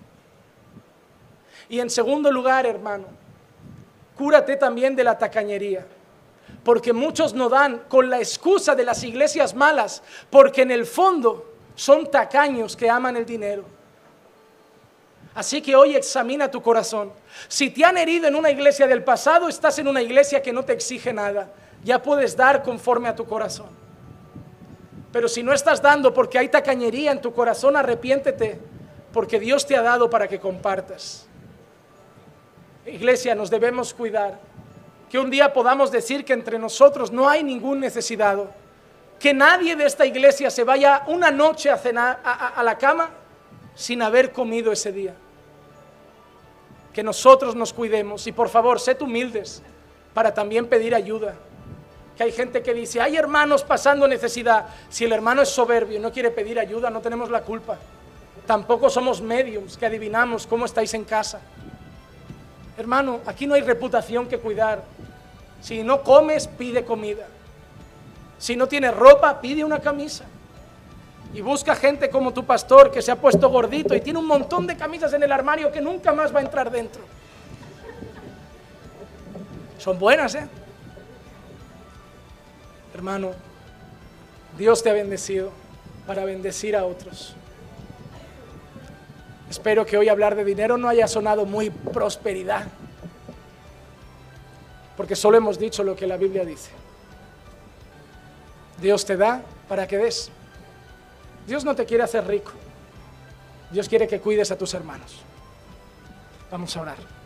Y en segundo lugar, hermano, cúrate también de la tacañería, porque muchos no dan con la excusa de las iglesias malas, porque en el fondo son tacaños que aman el dinero. Así que hoy examina tu corazón. Si te han herido en una iglesia del pasado, estás en una iglesia que no te exige nada. Ya puedes dar conforme a tu corazón. Pero si no estás dando porque hay tacañería en tu corazón, arrepiéntete, porque Dios te ha dado para que compartas. Iglesia, nos debemos cuidar, que un día podamos decir que entre nosotros no hay ningún necesitado, que nadie de esta iglesia se vaya una noche a cenar a, a, a la cama sin haber comido ese día. Que nosotros nos cuidemos y por favor, sed humildes para también pedir ayuda. Que hay gente que dice, hay hermanos pasando necesidad. Si el hermano es soberbio y no quiere pedir ayuda, no tenemos la culpa. Tampoco somos mediums que adivinamos cómo estáis en casa. Hermano, aquí no hay reputación que cuidar. Si no comes, pide comida. Si no tienes ropa, pide una camisa. Y busca gente como tu pastor que se ha puesto gordito y tiene un montón de camisas en el armario que nunca más va a entrar dentro. Son buenas, ¿eh? Hermano, Dios te ha bendecido para bendecir a otros. Espero que hoy hablar de dinero no haya sonado muy prosperidad, porque solo hemos dicho lo que la Biblia dice. Dios te da para que des. Dios no te quiere hacer rico. Dios quiere que cuides a tus hermanos. Vamos a orar.